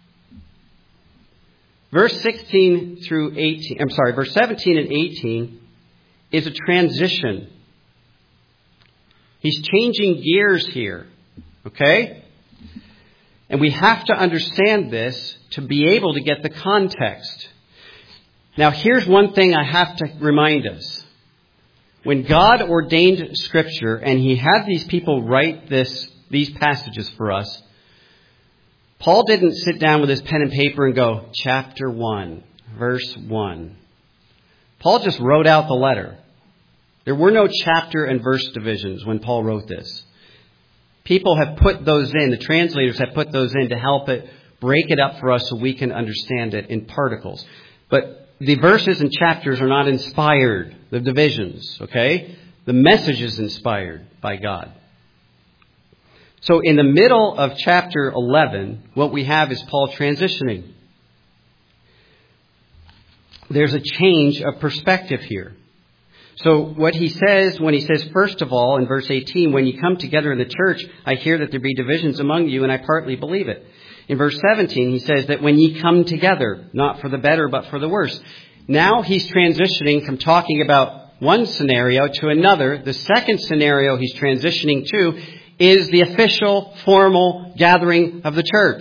Verse sixteen through eighteen, I'm sorry, verse seventeen and eighteen is a transition. He's changing gears here. Okay? And we have to understand this to be able to get the context. Now, here's one thing I have to remind us. When God ordained Scripture and He had these people write this, these passages for us, Paul didn't sit down with his pen and paper and go, chapter one, verse one. Paul just wrote out the letter. There were no chapter and verse divisions when Paul wrote this. People have put those in, the translators have put those in to help it, break it up for us so we can understand it in particles. But the verses and chapters are not inspired, the divisions, okay? The message is inspired by God. So in the middle of chapter eleven, what we have is Paul transitioning. There's a change of perspective here. So what he says, when he says, first of all, in verse eighteen, when you come together in the church, I hear that there be divisions among you, and I partly believe it. In verse seventeen, he says that when ye come together, not for the better, but for the worse. Now he's transitioning from talking about one scenario to another. The second scenario he's transitioning to is the official, formal gathering of the church.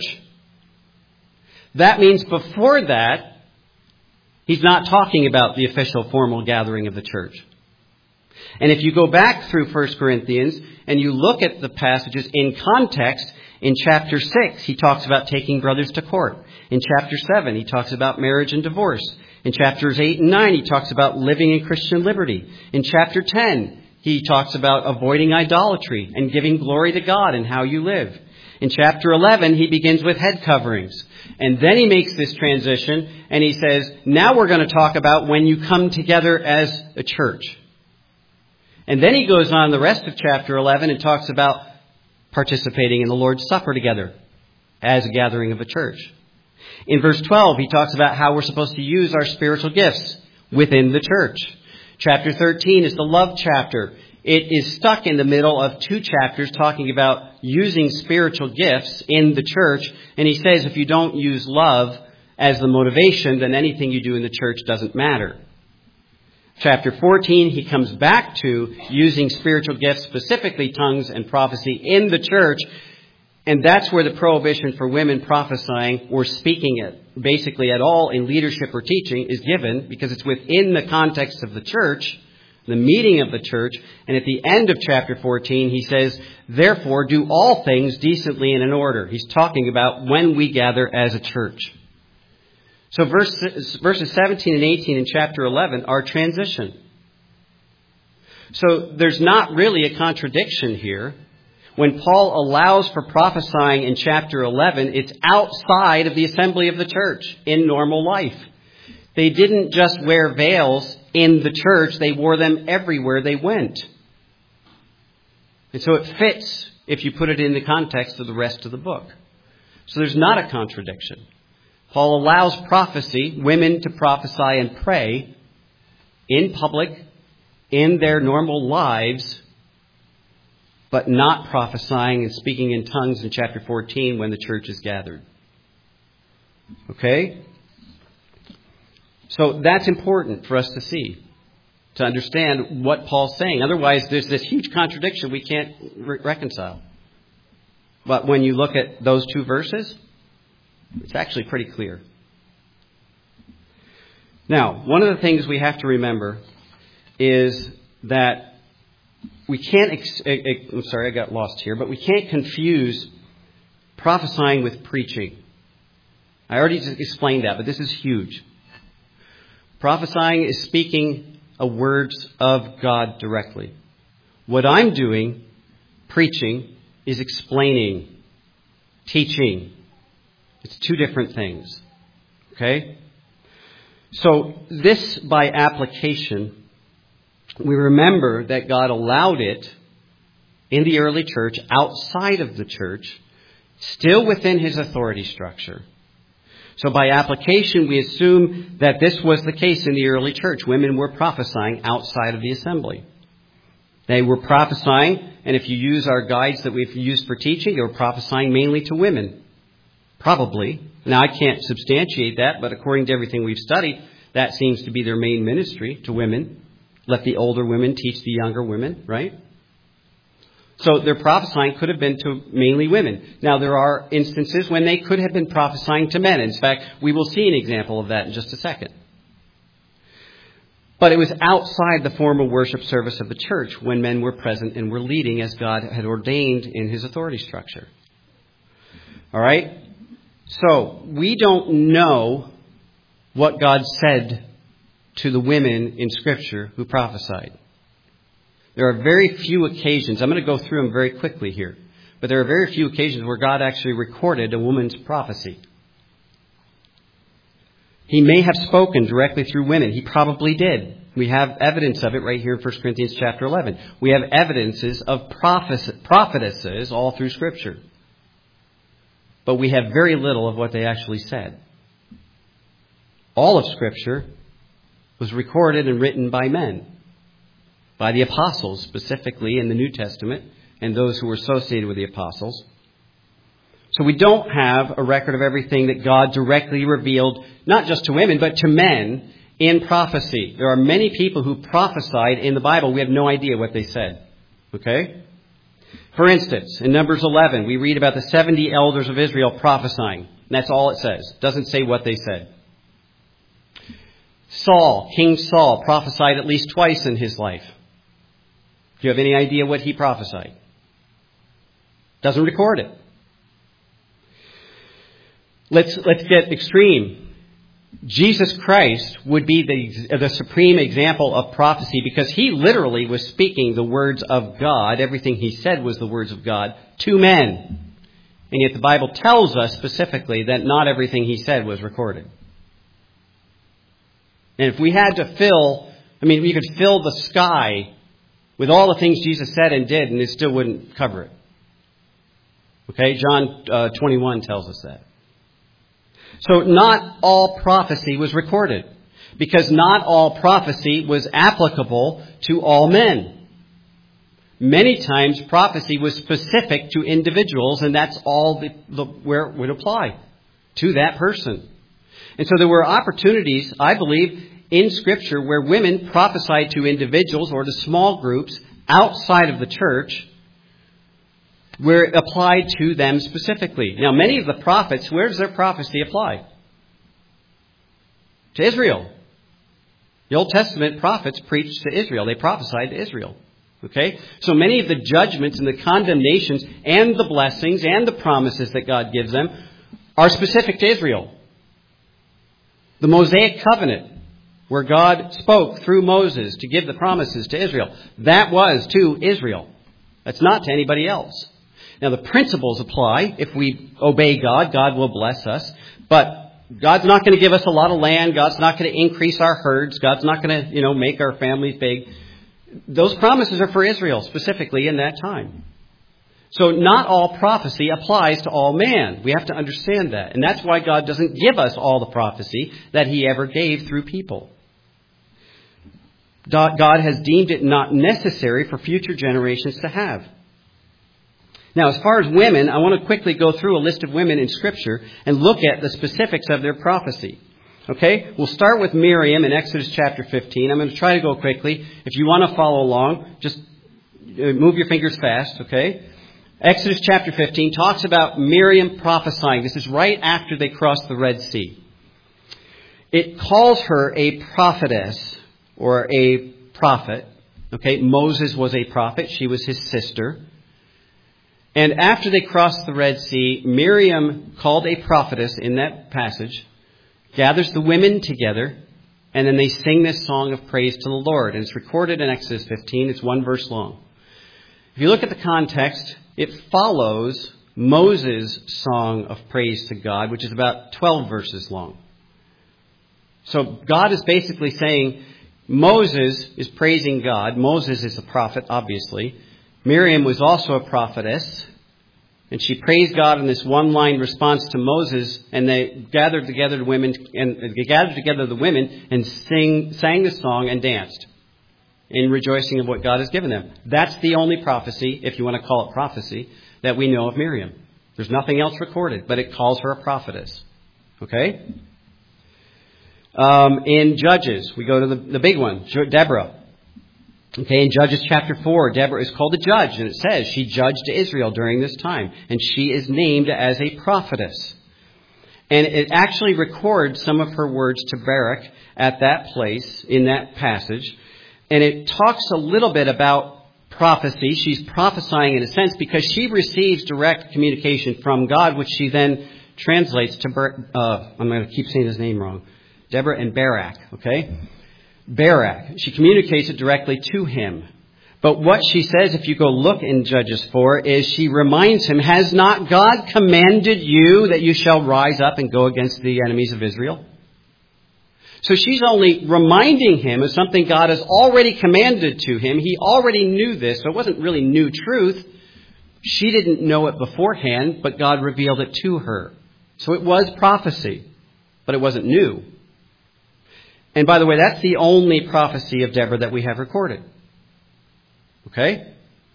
That means before that, he's not talking about the official formal gathering of the church. And if you go back through First Corinthians and you look at the passages in context, in chapter six, he talks about taking brothers to court. In chapter seven, he talks about marriage and divorce. In chapters eight and nine, he talks about living in Christian liberty. In chapter ten, he talks about avoiding idolatry and giving glory to God in how you live. In chapter eleven, he begins with head coverings. And then he makes this transition and he says, now we're going to talk about when you come together as a church. And then he goes on the rest of chapter eleven and talks about participating in the Lord's Supper together as a gathering of a church. In verse twelve, he talks about how we're supposed to use our spiritual gifts within the church. Chapter thirteen is the love chapter. It is stuck in the middle of two chapters talking about using spiritual gifts in the church. And he says if you don't use love as the motivation, then anything you do in the church doesn't matter. Chapter fourteen, he comes back to using spiritual gifts, specifically tongues and prophecy, in the church. And that's where the prohibition for women prophesying or speaking it, basically at all in leadership or teaching, is given, because it's within the context of the church, the meeting of the church. And at the end of chapter fourteen, he says, therefore, do all things decently and in order. He's talking about when we gather as a church. So verse, verses seventeen and eighteen in chapter eleven are transition. So there's not really a contradiction here. When Paul allows for prophesying in chapter eleven, it's outside of the assembly of the church in normal life. They didn't just wear veils in the church. They wore them everywhere they went. And so it fits if you put it in the context of the rest of the book. So there's not a contradiction. Paul allows prophecy, women to prophesy and pray in public, in their normal lives, but not prophesying and speaking in tongues in chapter fourteen when the church is gathered. Okay? So that's important for us to see, to understand what Paul's saying. Otherwise, there's this huge contradiction we can't re- reconcile. But when you look at those two verses, it's actually pretty clear. Now, one of the things we have to remember is that we can't, ex- I'm sorry, I got lost here, but we can't confuse prophesying with preaching. I already explained that, but this is huge. Prophesying is speaking a words of God directly. What I'm doing, preaching, is explaining, teaching. It's two different things. Okay? So this, by application, we remember that God allowed it in the early church, outside of the church, still within his authority structure. So by application, we assume that this was the case in the early church. Women were prophesying outside of the assembly. They were prophesying, and if you use our guides that we've used for teaching, they were prophesying mainly to women. Probably. Now, I can't substantiate that, but according to everything we've studied, that seems to be their main ministry to women. Let the older women teach the younger women, right? So their prophesying could have been to mainly women. Now, there are instances when they could have been prophesying to men. In fact, we will see an example of that in just a second. But it was outside the formal worship service of the church when men were present and were leading as God had ordained in his authority structure. All right? So, we don't know what God said to the women in Scripture who prophesied. There are very few occasions, I'm going to go through them very quickly here, but there are very few occasions where God actually recorded a woman's prophecy. He may have spoken directly through women. He probably did. We have evidence of it right here in First Corinthians chapter eleven. We have evidences of prophetesses all through Scripture. But we have very little of what they actually said. All of Scripture was recorded and written by men. By the apostles, specifically in the New Testament, and those who were associated with the apostles. So we don't have a record of everything that God directly revealed, not just to women, but to men in prophecy. There are many people who prophesied in the Bible. We have no idea what they said. Okay? For instance, in Numbers eleven, we read about the seventy elders of Israel prophesying. And that's all it says. It doesn't say what they said. Saul, King Saul, prophesied at least twice in his life. Do you have any idea what he prophesied? Doesn't record it. Let's let's get extreme. Jesus Christ would be the, the supreme example of prophecy because he literally was speaking the words of God. Everything he said was the words of God to men. And yet the Bible tells us specifically that not everything he said was recorded. And if we had to fill, I mean, we could fill the sky with all the things Jesus said and did, and it still wouldn't cover it. Okay, John uh, twenty-one tells us that. So not all prophecy was recorded, because not all prophecy was applicable to all men. Many times prophecy was specific to individuals, and that's all the, the, where it would apply to that person. And so there were opportunities, I believe, in Scripture where women prophesied to individuals or to small groups outside of the church where it applied to them specifically. Now, many of the prophets, where does their prophecy apply? To Israel. The Old Testament prophets preached to Israel. They prophesied to Israel. Okay? So many of the judgments and the condemnations and the blessings and the promises that God gives them are specific to Israel. The Mosaic covenant, where God spoke through Moses to give the promises to Israel, that was to Israel. That's not to anybody else. Now, the principles apply. If we obey God, God will bless us. But God's not going to give us a lot of land. God's not going to increase our herds. God's not going to, you know, make our families big. Those promises are for Israel specifically in that time. So not all prophecy applies to all man. We have to understand that. And that's why God doesn't give us all the prophecy that he ever gave through people. God has deemed it not necessary for future generations to have. Now, as far as women, I want to quickly go through a list of women in Scripture and look at the specifics of their prophecy. Okay? We'll start with Miriam in Exodus chapter fifteen. I'm going to try to go quickly. If you want to follow along, just move your fingers fast, okay? Exodus chapter fifteen talks about Miriam prophesying. This is right after they crossed the Red Sea. It calls her a prophetess or a prophet. Okay? Moses was a prophet. She was his sister. And after they crossed the Red Sea, Miriam, called a prophetess in that passage, gathers the women together, and then they sing this song of praise to the Lord. And it's recorded in Exodus fifteen. It's one verse long. If you look at the context, it follows Moses' song of praise to God, which is about twelve verses long. So God is basically saying Moses is praising God. Moses is a prophet, obviously. Miriam was also a prophetess, and she praised God in this one-line response to Moses, and they gathered together the women, and they gathered together the women and sing, sang the song and danced in rejoicing of what God has given them. That's the only prophecy, if you want to call it prophecy, that we know of Miriam. There's nothing else recorded, but it calls her a prophetess. Okay? Um, in Judges, we go to the, the big one, Deborah. Okay, in Judges chapter four, Deborah is called a judge, and it says she judged Israel during this time, and she is named as a prophetess. And it actually records some of her words to Barak at that place, in that passage, and it talks a little bit about prophecy. She's prophesying in a sense because she receives direct communication from God, which she then translates to, Bar- uh, I'm going to keep saying his name wrong, Deborah and Barak, okay? Barak. She communicates it directly to him. But what she says, if you go look in Judges four, is she reminds him, has not God commanded you that you shall rise up and go against the enemies of Israel? So she's only reminding him of something God has already commanded to him. He already knew this, so it wasn't really new truth. She didn't know it beforehand, but God revealed it to her. So it was prophecy, but it wasn't new. And by the way, that's the only prophecy of Deborah that we have recorded. Okay?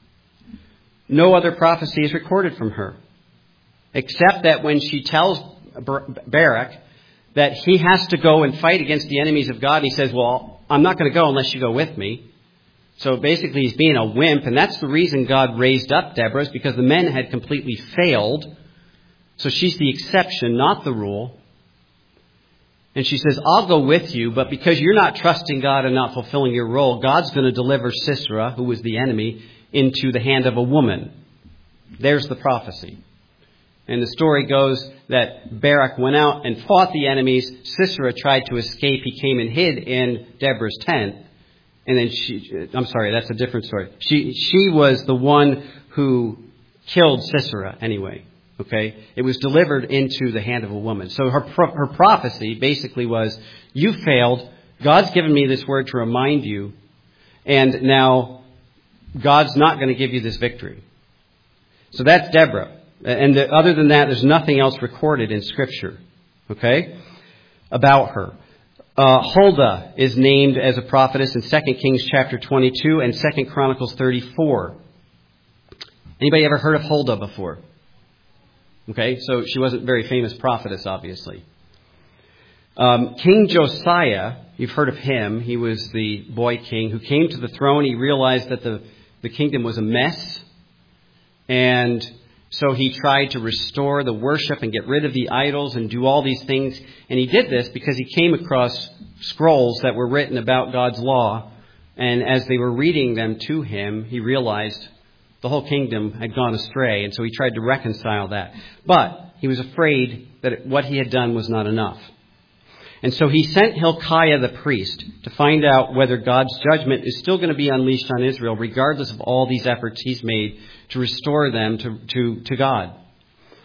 No other prophecy is recorded from her. Except that when she tells Barak that he has to go and fight against the enemies of God, he says, well, I'm not going to go unless you go with me. So basically he's being a wimp, and that's the reason God raised up Deborah, is because the men had completely failed. So she's the exception, not the rule. And she says, I'll go with you, but because you're not trusting God and not fulfilling your role, God's going to deliver Sisera, who was the enemy, into the hand of a woman. There's the prophecy. And the story goes that Barak went out and fought the enemies. Sisera tried to escape. He came and hid in Deborah's tent. And then she, I'm sorry, that's a different story. She, she was the one who killed Sisera anyway. Okay, it was delivered into the hand of a woman. So her her prophecy basically was, you failed. God's given me this word to remind you. And now God's not going to give you this victory. So that's Deborah. And the, other than that, there's nothing else recorded in Scripture. Okay, about her. Uh, Huldah is named as a prophetess in Second Kings chapter twenty-two and Second Chronicles thirty-four. Anybody ever heard of Huldah before? Okay, so she wasn't a very famous prophetess, obviously. Um, king Josiah, you've heard of him. He was the boy king who came to the throne. He realized that the, the kingdom was a mess. And so he tried to restore the worship and get rid of the idols and do all these things. And he did this because he came across scrolls that were written about God's law. And as they were reading them to him, he realized the whole kingdom had gone astray, and so he tried to reconcile that. But he was afraid that what he had done was not enough. And so he sent Hilkiah the priest to find out whether God's judgment is still going to be unleashed on Israel, regardless of all these efforts he's made to restore them to, to, to God.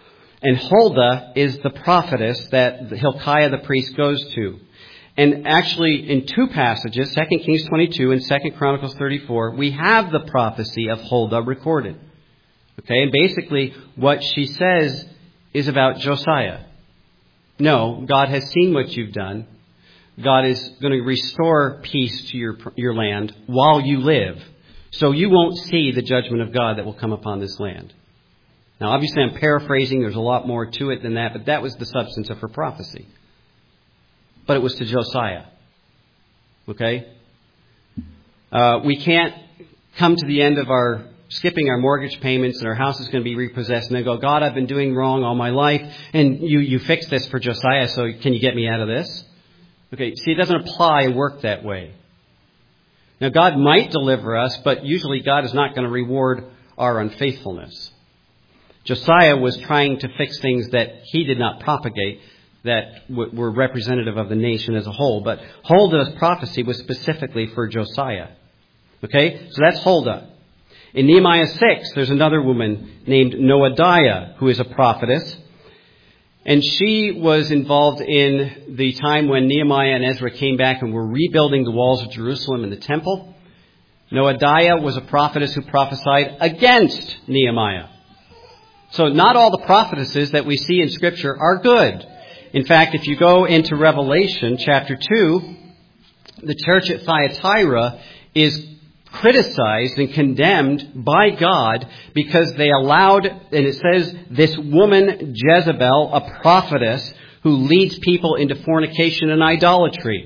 And Huldah is the prophetess that Hilkiah the priest goes to. And actually, in two passages, Second Kings twenty-two and Second Chronicles thirty-four, we have the prophecy of Huldah recorded. Okay, and basically what she says is about Josiah. No, God has seen what you've done. God is going to restore peace to your your land while you live. So you won't see the judgment of God that will come upon this land. Now, obviously, I'm paraphrasing. There's a lot more to it than that, but that was the substance of her prophecy. But it was to Josiah. Okay? Uh, we can't come to the end of our skipping our mortgage payments and our house is going to be repossessed and then go, God, I've been doing wrong all my life, and you, you fixed this for Josiah, so can you get me out of this? Okay, see, it doesn't apply and work that way. Now, God might deliver us, but usually God is not going to reward our unfaithfulness. Josiah was trying to fix things that he did not propagate that w- were representative of the nation as a whole. But Huldah's prophecy was specifically for Josiah. Okay, so that's Huldah. In Nehemiah six, there's another woman named Noadiah who is a prophetess. And she was involved in the time when Nehemiah and Ezra came back and were rebuilding the walls of Jerusalem and the temple. Noadiah was a prophetess who prophesied against Nehemiah. So not all the prophetesses that we see in Scripture are good. In fact, if you go into Revelation chapter two, the church at Thyatira is criticized and condemned by God because they allowed, and it says, this woman Jezebel, a prophetess, who leads people into fornication and idolatry.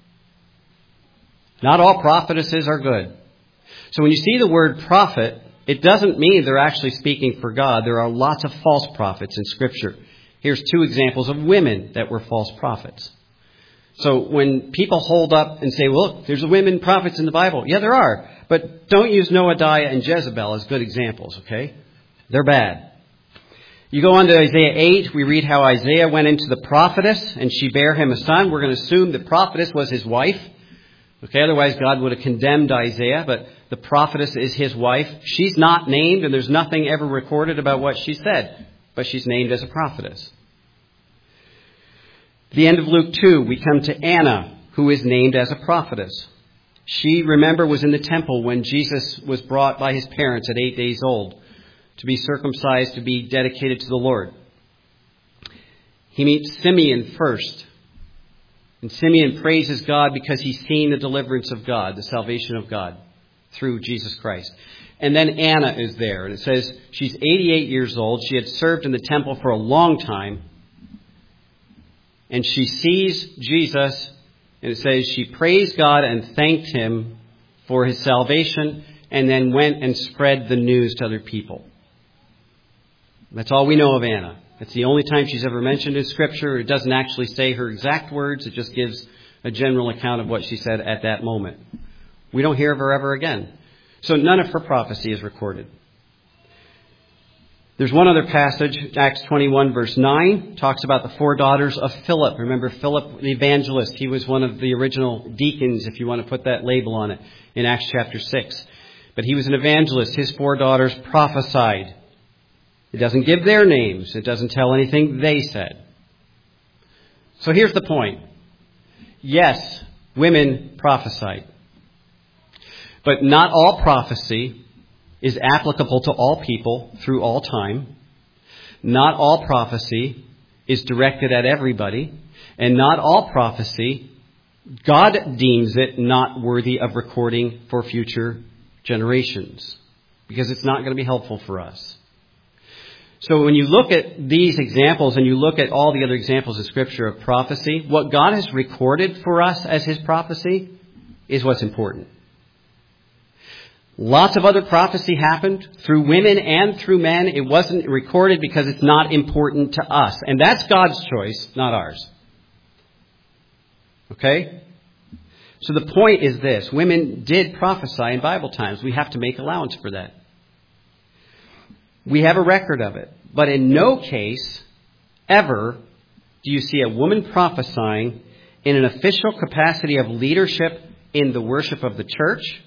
Not all prophetesses are good. So when you see the word prophet, it doesn't mean they're actually speaking for God. There are lots of false prophets in Scripture. Here's two examples of women that were false prophets. So when people hold up and say, well, look, there's women prophets in the Bible. Yeah, there are. But don't use Noadiah and Jezebel as good examples, okay? They're bad. You go on to Isaiah eight. We read how Isaiah went into the prophetess and she bare him a son. We're going to assume the prophetess was his wife. Okay, otherwise God would have condemned Isaiah, but the prophetess is his wife. She's not named, and there's nothing ever recorded about what she said, but she's named as a prophetess. At the end of Luke two, we come to Anna, who is named as a prophetess. She, remember, was in the temple when Jesus was brought by his parents at eight days old to be circumcised, to be dedicated to the Lord. He meets Simeon first. And Simeon praises God because he's seen the deliverance of God, the salvation of God through Jesus Christ. And then Anna is there. And it says she's eighty-eight years old. She had served in the temple for a long time. And she sees Jesus. And it says she praised God and thanked him for his salvation. And then went and spread the news to other people. That's all we know of Anna. It's the only time she's ever mentioned in Scripture. It doesn't actually say her exact words. It just gives a general account of what she said at that moment. We don't hear of her ever again. So none of her prophecy is recorded. There's one other passage, Acts twenty-one, verse nine, talks about the four daughters of Philip. Remember Philip the evangelist. He was one of the original deacons, if you want to put that label on it, in Acts chapter six. But he was an evangelist. His four daughters prophesied. It doesn't give their names. It doesn't tell anything they said. So here's the point. Yes, women prophesied. But not all prophecy is applicable to all people through all time. Not all prophecy is directed at everybody. And not all prophecy, God deems it not worthy of recording for future generations. Because it's not going to be helpful for us. So when you look at these examples and you look at all the other examples of Scripture of prophecy, what God has recorded for us as his prophecy is what's important. Lots of other prophecy happened through women and through men. It wasn't recorded because it's not important to us. And that's God's choice, not ours. Okay? So the point is this. Women did prophesy in Bible times. We have to make allowance for that. We have a record of it. But in no case, ever, do you see a woman prophesying in an official capacity of leadership in the worship of the church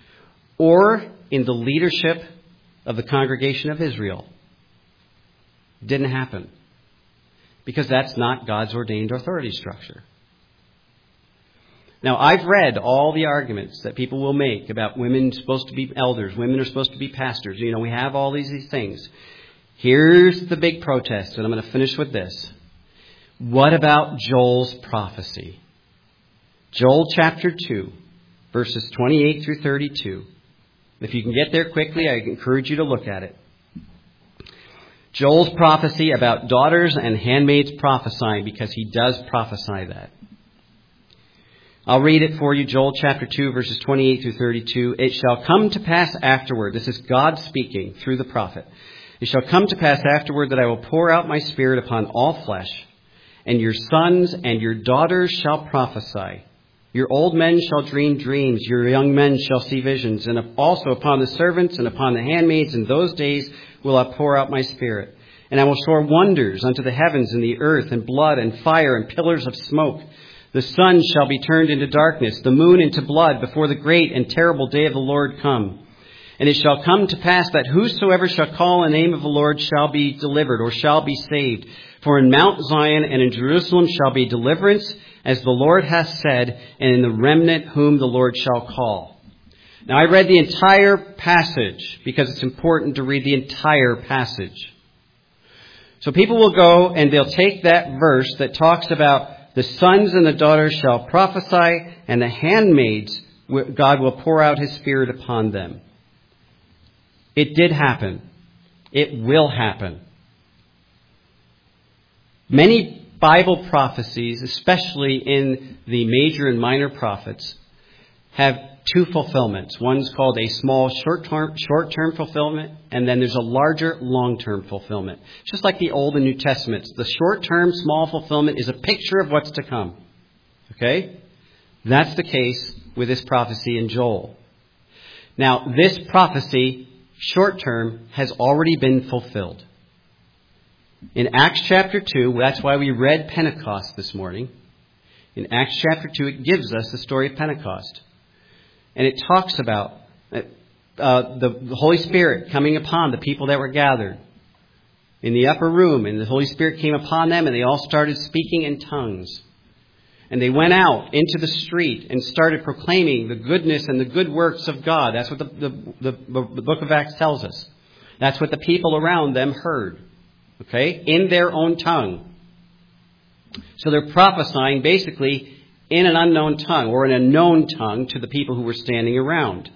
or in the leadership of the congregation of Israel. Didn't happen. Because that's not God's ordained authority structure. Now, I've read all the arguments that people will make about women supposed to be elders, women are supposed to be pastors. You know, we have all these, these things. Here's the big protest, and I'm going to finish with this. What about Joel's prophecy? Joel chapter two, verses twenty-eight through thirty-two. If you can get there quickly, I encourage you to look at it. Joel's prophecy about daughters and handmaids prophesying, because he does prophesy that. I'll read it for you. Joel chapter two, verses twenty-eight through thirty-two. It shall come to pass afterward. This is God speaking through the prophet. It shall come to pass afterward that I will pour out my spirit upon all flesh, and your sons and your daughters shall prophesy. Your old men shall dream dreams. Your young men shall see visions. And also upon the servants and upon the handmaids in those days will I pour out my spirit. And I will show wonders unto the heavens and the earth, and blood and fire and pillars of smoke. The sun shall be turned into darkness, the moon into blood, before the great and terrible day of the Lord come. And it shall come to pass that whosoever shall call on the name of the Lord shall be delivered, or shall be saved. For in Mount Zion and in Jerusalem shall be deliverance, as the Lord hath said, and in the remnant whom the Lord shall call. Now, I read the entire passage because it's important to read the entire passage. So people will go and they'll take that verse that talks about the sons and the daughters shall prophesy, and the handmaids, God will pour out his spirit upon them. It did happen. It will happen. Many Bible prophecies, especially in the major and minor prophets, have two fulfillments. One's called a small short-term, short-term fulfillment, and then there's a larger long-term fulfillment. Just like the Old and New Testaments, the short-term small fulfillment is a picture of what's to come. Okay? That's the case with this prophecy in Joel. Now, this prophecy, short-term, has already been fulfilled. In Acts chapter two, that's why we read Pentecost this morning. In Acts chapter two, it gives us the story of Pentecost. And it talks about uh, the, the Holy Spirit coming upon the people that were gathered in the upper room. And the Holy Spirit came upon them, and they all started speaking in tongues. And they went out into the street and started proclaiming the goodness and the good works of God. That's what the, the, the, the book of Acts tells us. That's what the people around them heard. Okay? In their own tongue. So they're prophesying basically in an unknown tongue, or in a known tongue to the people who were standing around.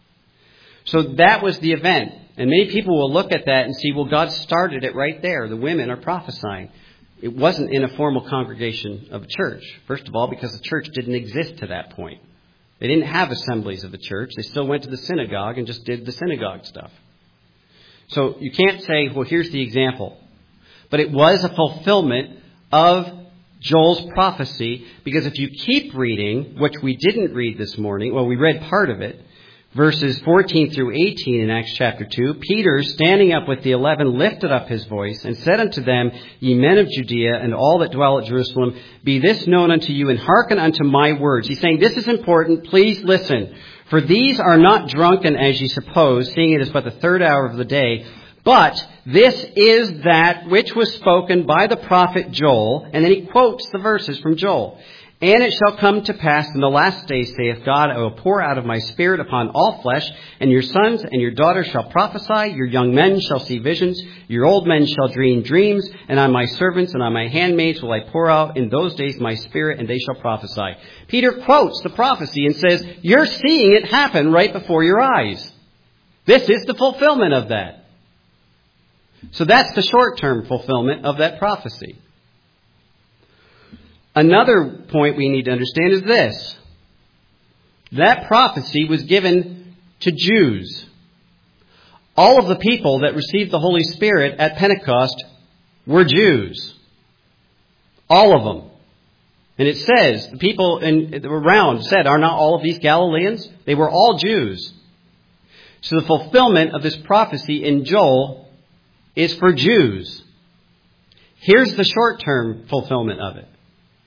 So that was the event. And many people will look at that and see, well, God started it right there. The women are prophesying. It wasn't in a formal congregation of a church. First of all, because the church didn't exist to that point. They didn't have assemblies of the church. They still went to the synagogue and just did the synagogue stuff. So you can't say, well, here's the example. But it was a fulfillment of Joel's prophecy, because if you keep reading, which we didn't read this morning, well, we read part of it, verses fourteen through eighteen in Acts chapter two, Peter, standing up with the eleven, lifted up his voice and said unto them, Ye men of Judea and all that dwell at Jerusalem, be this known unto you, and hearken unto my words. He's saying, this is important, please listen. For these are not drunken as ye suppose, seeing it is but the third hour of the day. But this is that which was spoken by the prophet Joel. And then he quotes the verses from Joel. And it shall come to pass in the last days, saith God, I will pour out of my spirit upon all flesh, and your sons and your daughters shall prophesy, your young men shall see visions, your old men shall dream dreams, and on my servants and on my handmaids will I pour out in those days my spirit, and they shall prophesy. Peter quotes the prophecy and says, you're seeing it happen right before your eyes. This is the fulfillment of that. So that's the short-term fulfillment of that prophecy. Another point we need to understand is this. That prophecy was given to Jews. All of the people that received the Holy Spirit at Pentecost were Jews. All of them. And it says, the people in, around said, are not all of these Galileans? They were all Jews. So the fulfillment of this prophecy in Joel is for Jews. Here's the short-term fulfillment of it.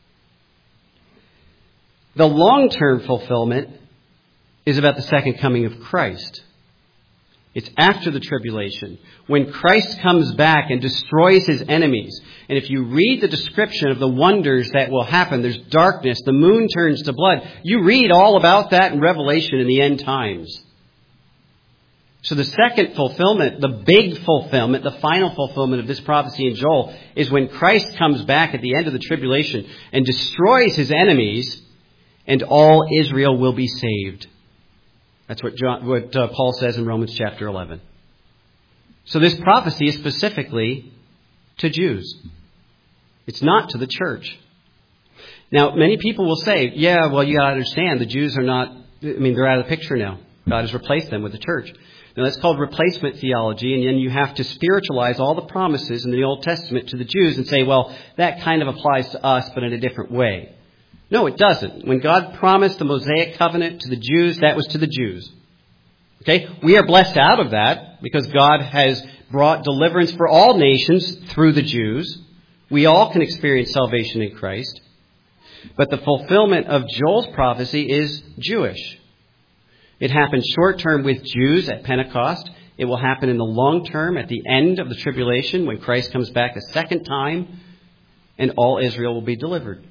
The long-term fulfillment is about the second coming of Christ. It's after the tribulation, when Christ comes back and destroys his enemies. And if you read the description of the wonders that will happen, there's darkness, the moon turns to blood. You read all about that in Revelation in the end times. So the second fulfillment, the big fulfillment, the final fulfillment of this prophecy in Joel is when Christ comes back at the end of the tribulation and destroys his enemies, and all Israel will be saved. That's what, John, what uh, Paul says in Romans chapter eleven. So this prophecy is specifically to Jews. It's not to the church. Now, many people will say, yeah, well, you got to understand, the Jews are not, I mean, they're out of the picture now. God has replaced them with the church. Now, that's called replacement theology, and then you have to spiritualize all the promises in the Old Testament to the Jews and say, well, that kind of applies to us, but in a different way. No, it doesn't. When God promised the Mosaic covenant to the Jews, that was to the Jews. Okay? We are blessed out of that because God has brought deliverance for all nations through the Jews. We all can experience salvation in Christ. But the fulfillment of Joel's prophecy is Jewish. It happened short term with Jews at Pentecost. It will happen in the long term at the end of the tribulation when Christ comes back a second time and all Israel will be delivered.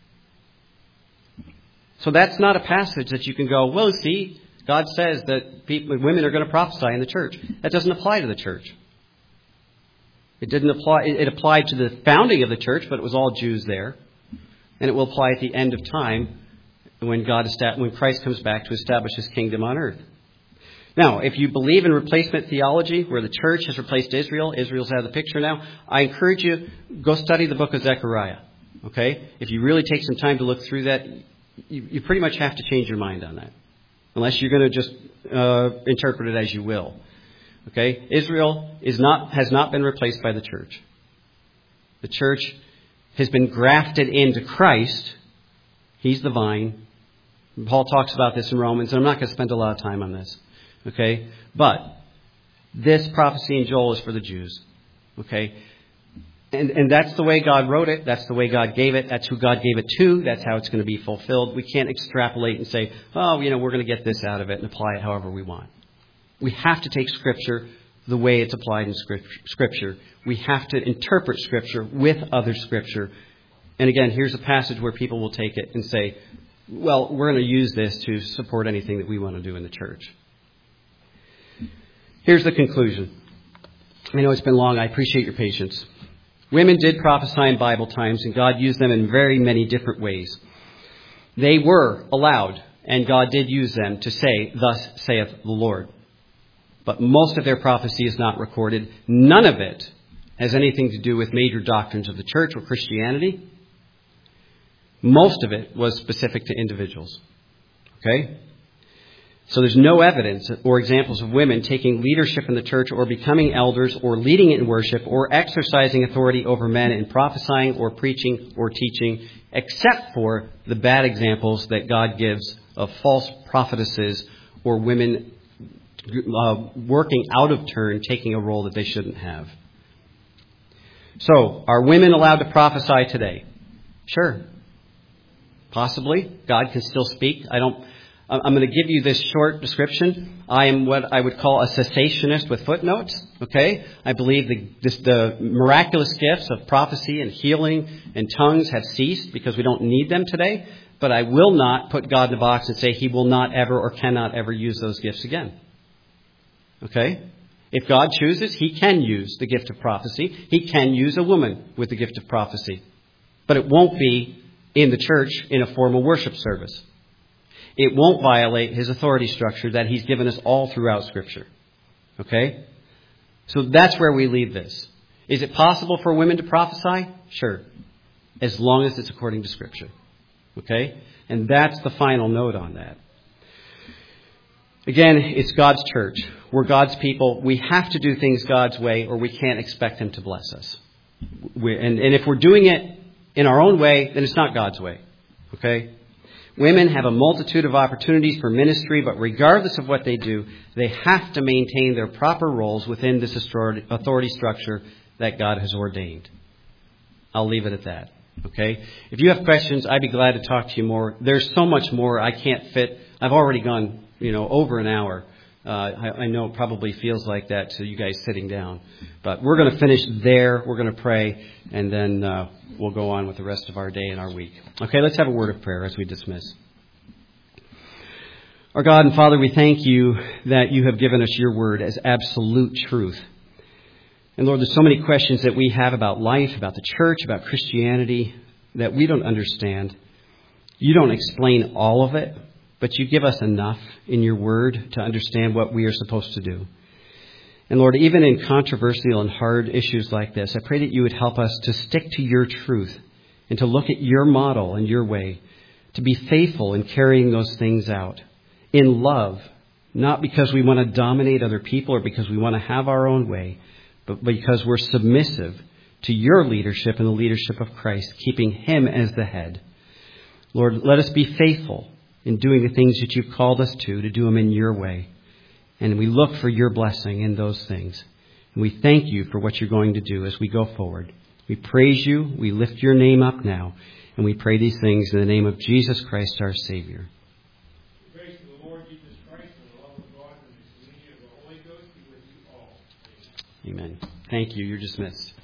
So that's not a passage that you can go, well, see, God says that people, women are going to prophesy in the church. That doesn't apply to the church. It didn't apply. It applied to the founding of the church, but it was all Jews there. And it will apply at the end of time when God, when Christ comes back to establish his kingdom on earth. Now, if you believe in replacement theology, where the church has replaced Israel, Israel's out of the picture now, I encourage you, go study the book of Zechariah. Okay? If you really take some time to look through that, you, you pretty much have to change your mind on that. Unless you're going to just uh, interpret it as you will. Okay? Israel is not has not been replaced by the church. The church has been grafted into Christ. He's the vine. Paul talks about this in Romans, and I'm not going to spend a lot of time on this. Okay? But this prophecy in Joel is for the Jews. Okay? And, and that's the way God wrote it. That's the way God gave it. That's who God gave it to. That's how it's going to be fulfilled. We can't extrapolate and say, oh, you know, we're going to get this out of it and apply it however we want. We have to take Scripture the way it's applied in Scripture. We have to interpret Scripture with other Scripture. And again, here's a passage where people will take it and say, well, we're going to use this to support anything that we want to do in the church. Here's the conclusion. I know it's been long. I appreciate your patience. Women did prophesy in Bible times, and God used them in very many different ways. They were allowed, and God did use them to say, thus saith the Lord. But most of their prophecy is not recorded. None of it has anything to do with major doctrines of the church or Christianity. Most of it was specific to individuals. Okay? So there's no evidence or examples of women taking leadership in the church or becoming elders or leading in worship or exercising authority over men in prophesying or preaching or teaching, except for the bad examples that God gives of false prophetesses or women uh, working out of turn, taking a role that they shouldn't have. So, are women allowed to prophesy today? Sure. Possibly. God can still speak. I don't... I'm going to give you this short description. I am what I would call a cessationist with footnotes. Okay? I believe the, this, the miraculous gifts of prophecy and healing and tongues have ceased because we don't need them today. But I will not put God in a box and say he will not ever or cannot ever use those gifts again. Okay? If God chooses, he can use the gift of prophecy. He can use a woman with the gift of prophecy. But it won't be in the church in a formal worship service. It won't violate his authority structure that he's given us all throughout Scripture. Okay? So that's where we leave this. Is it possible for women to prophesy? Sure. As long as it's according to Scripture. Okay? And that's the final note on that. Again, it's God's church. We're God's people. We have to do things God's way or we can't expect him to bless us. We, and, and if we're doing it in our own way, then it's not God's way. Okay? Women have a multitude of opportunities for ministry, but regardless of what they do, they have to maintain their proper roles within this authority structure that God has ordained. I'll leave it at that. Okay? If you have questions, I'd be glad to talk to you more. There's so much more I can't fit. I've already gone, you know, over an hour. Uh, I, I know it probably feels like that to you guys sitting down. But we're going to finish there. We're going to pray, and then uh, we'll go on with the rest of our day and our week. Okay, let's have a word of prayer as we dismiss. Our God and Father, we thank you that you have given us your word as absolute truth. And Lord, there's so many questions that we have about life, about the church, about Christianity, that we don't understand. You don't explain all of it, but you give us enough in your word to understand what we are supposed to do. And Lord, even in controversial and hard issues like this, I pray that you would help us to stick to your truth and to look at your model and your way, to be faithful in carrying those things out in love, not because we want to dominate other people or because we want to have our own way, but because we're submissive to your leadership and the leadership of Christ, keeping him as the head. Lord, let us be faithful in doing the things that you've called us to, to do them in your way. And we look for your blessing in those things. And we thank you for what you're going to do as we go forward. We praise you. We lift your name up now. And we pray these things in the name of Jesus Christ, our Savior. The grace of the Lord Jesus Christ and the love of God and the communion of the Holy Ghost be with you all. Amen. Thank you. You're dismissed.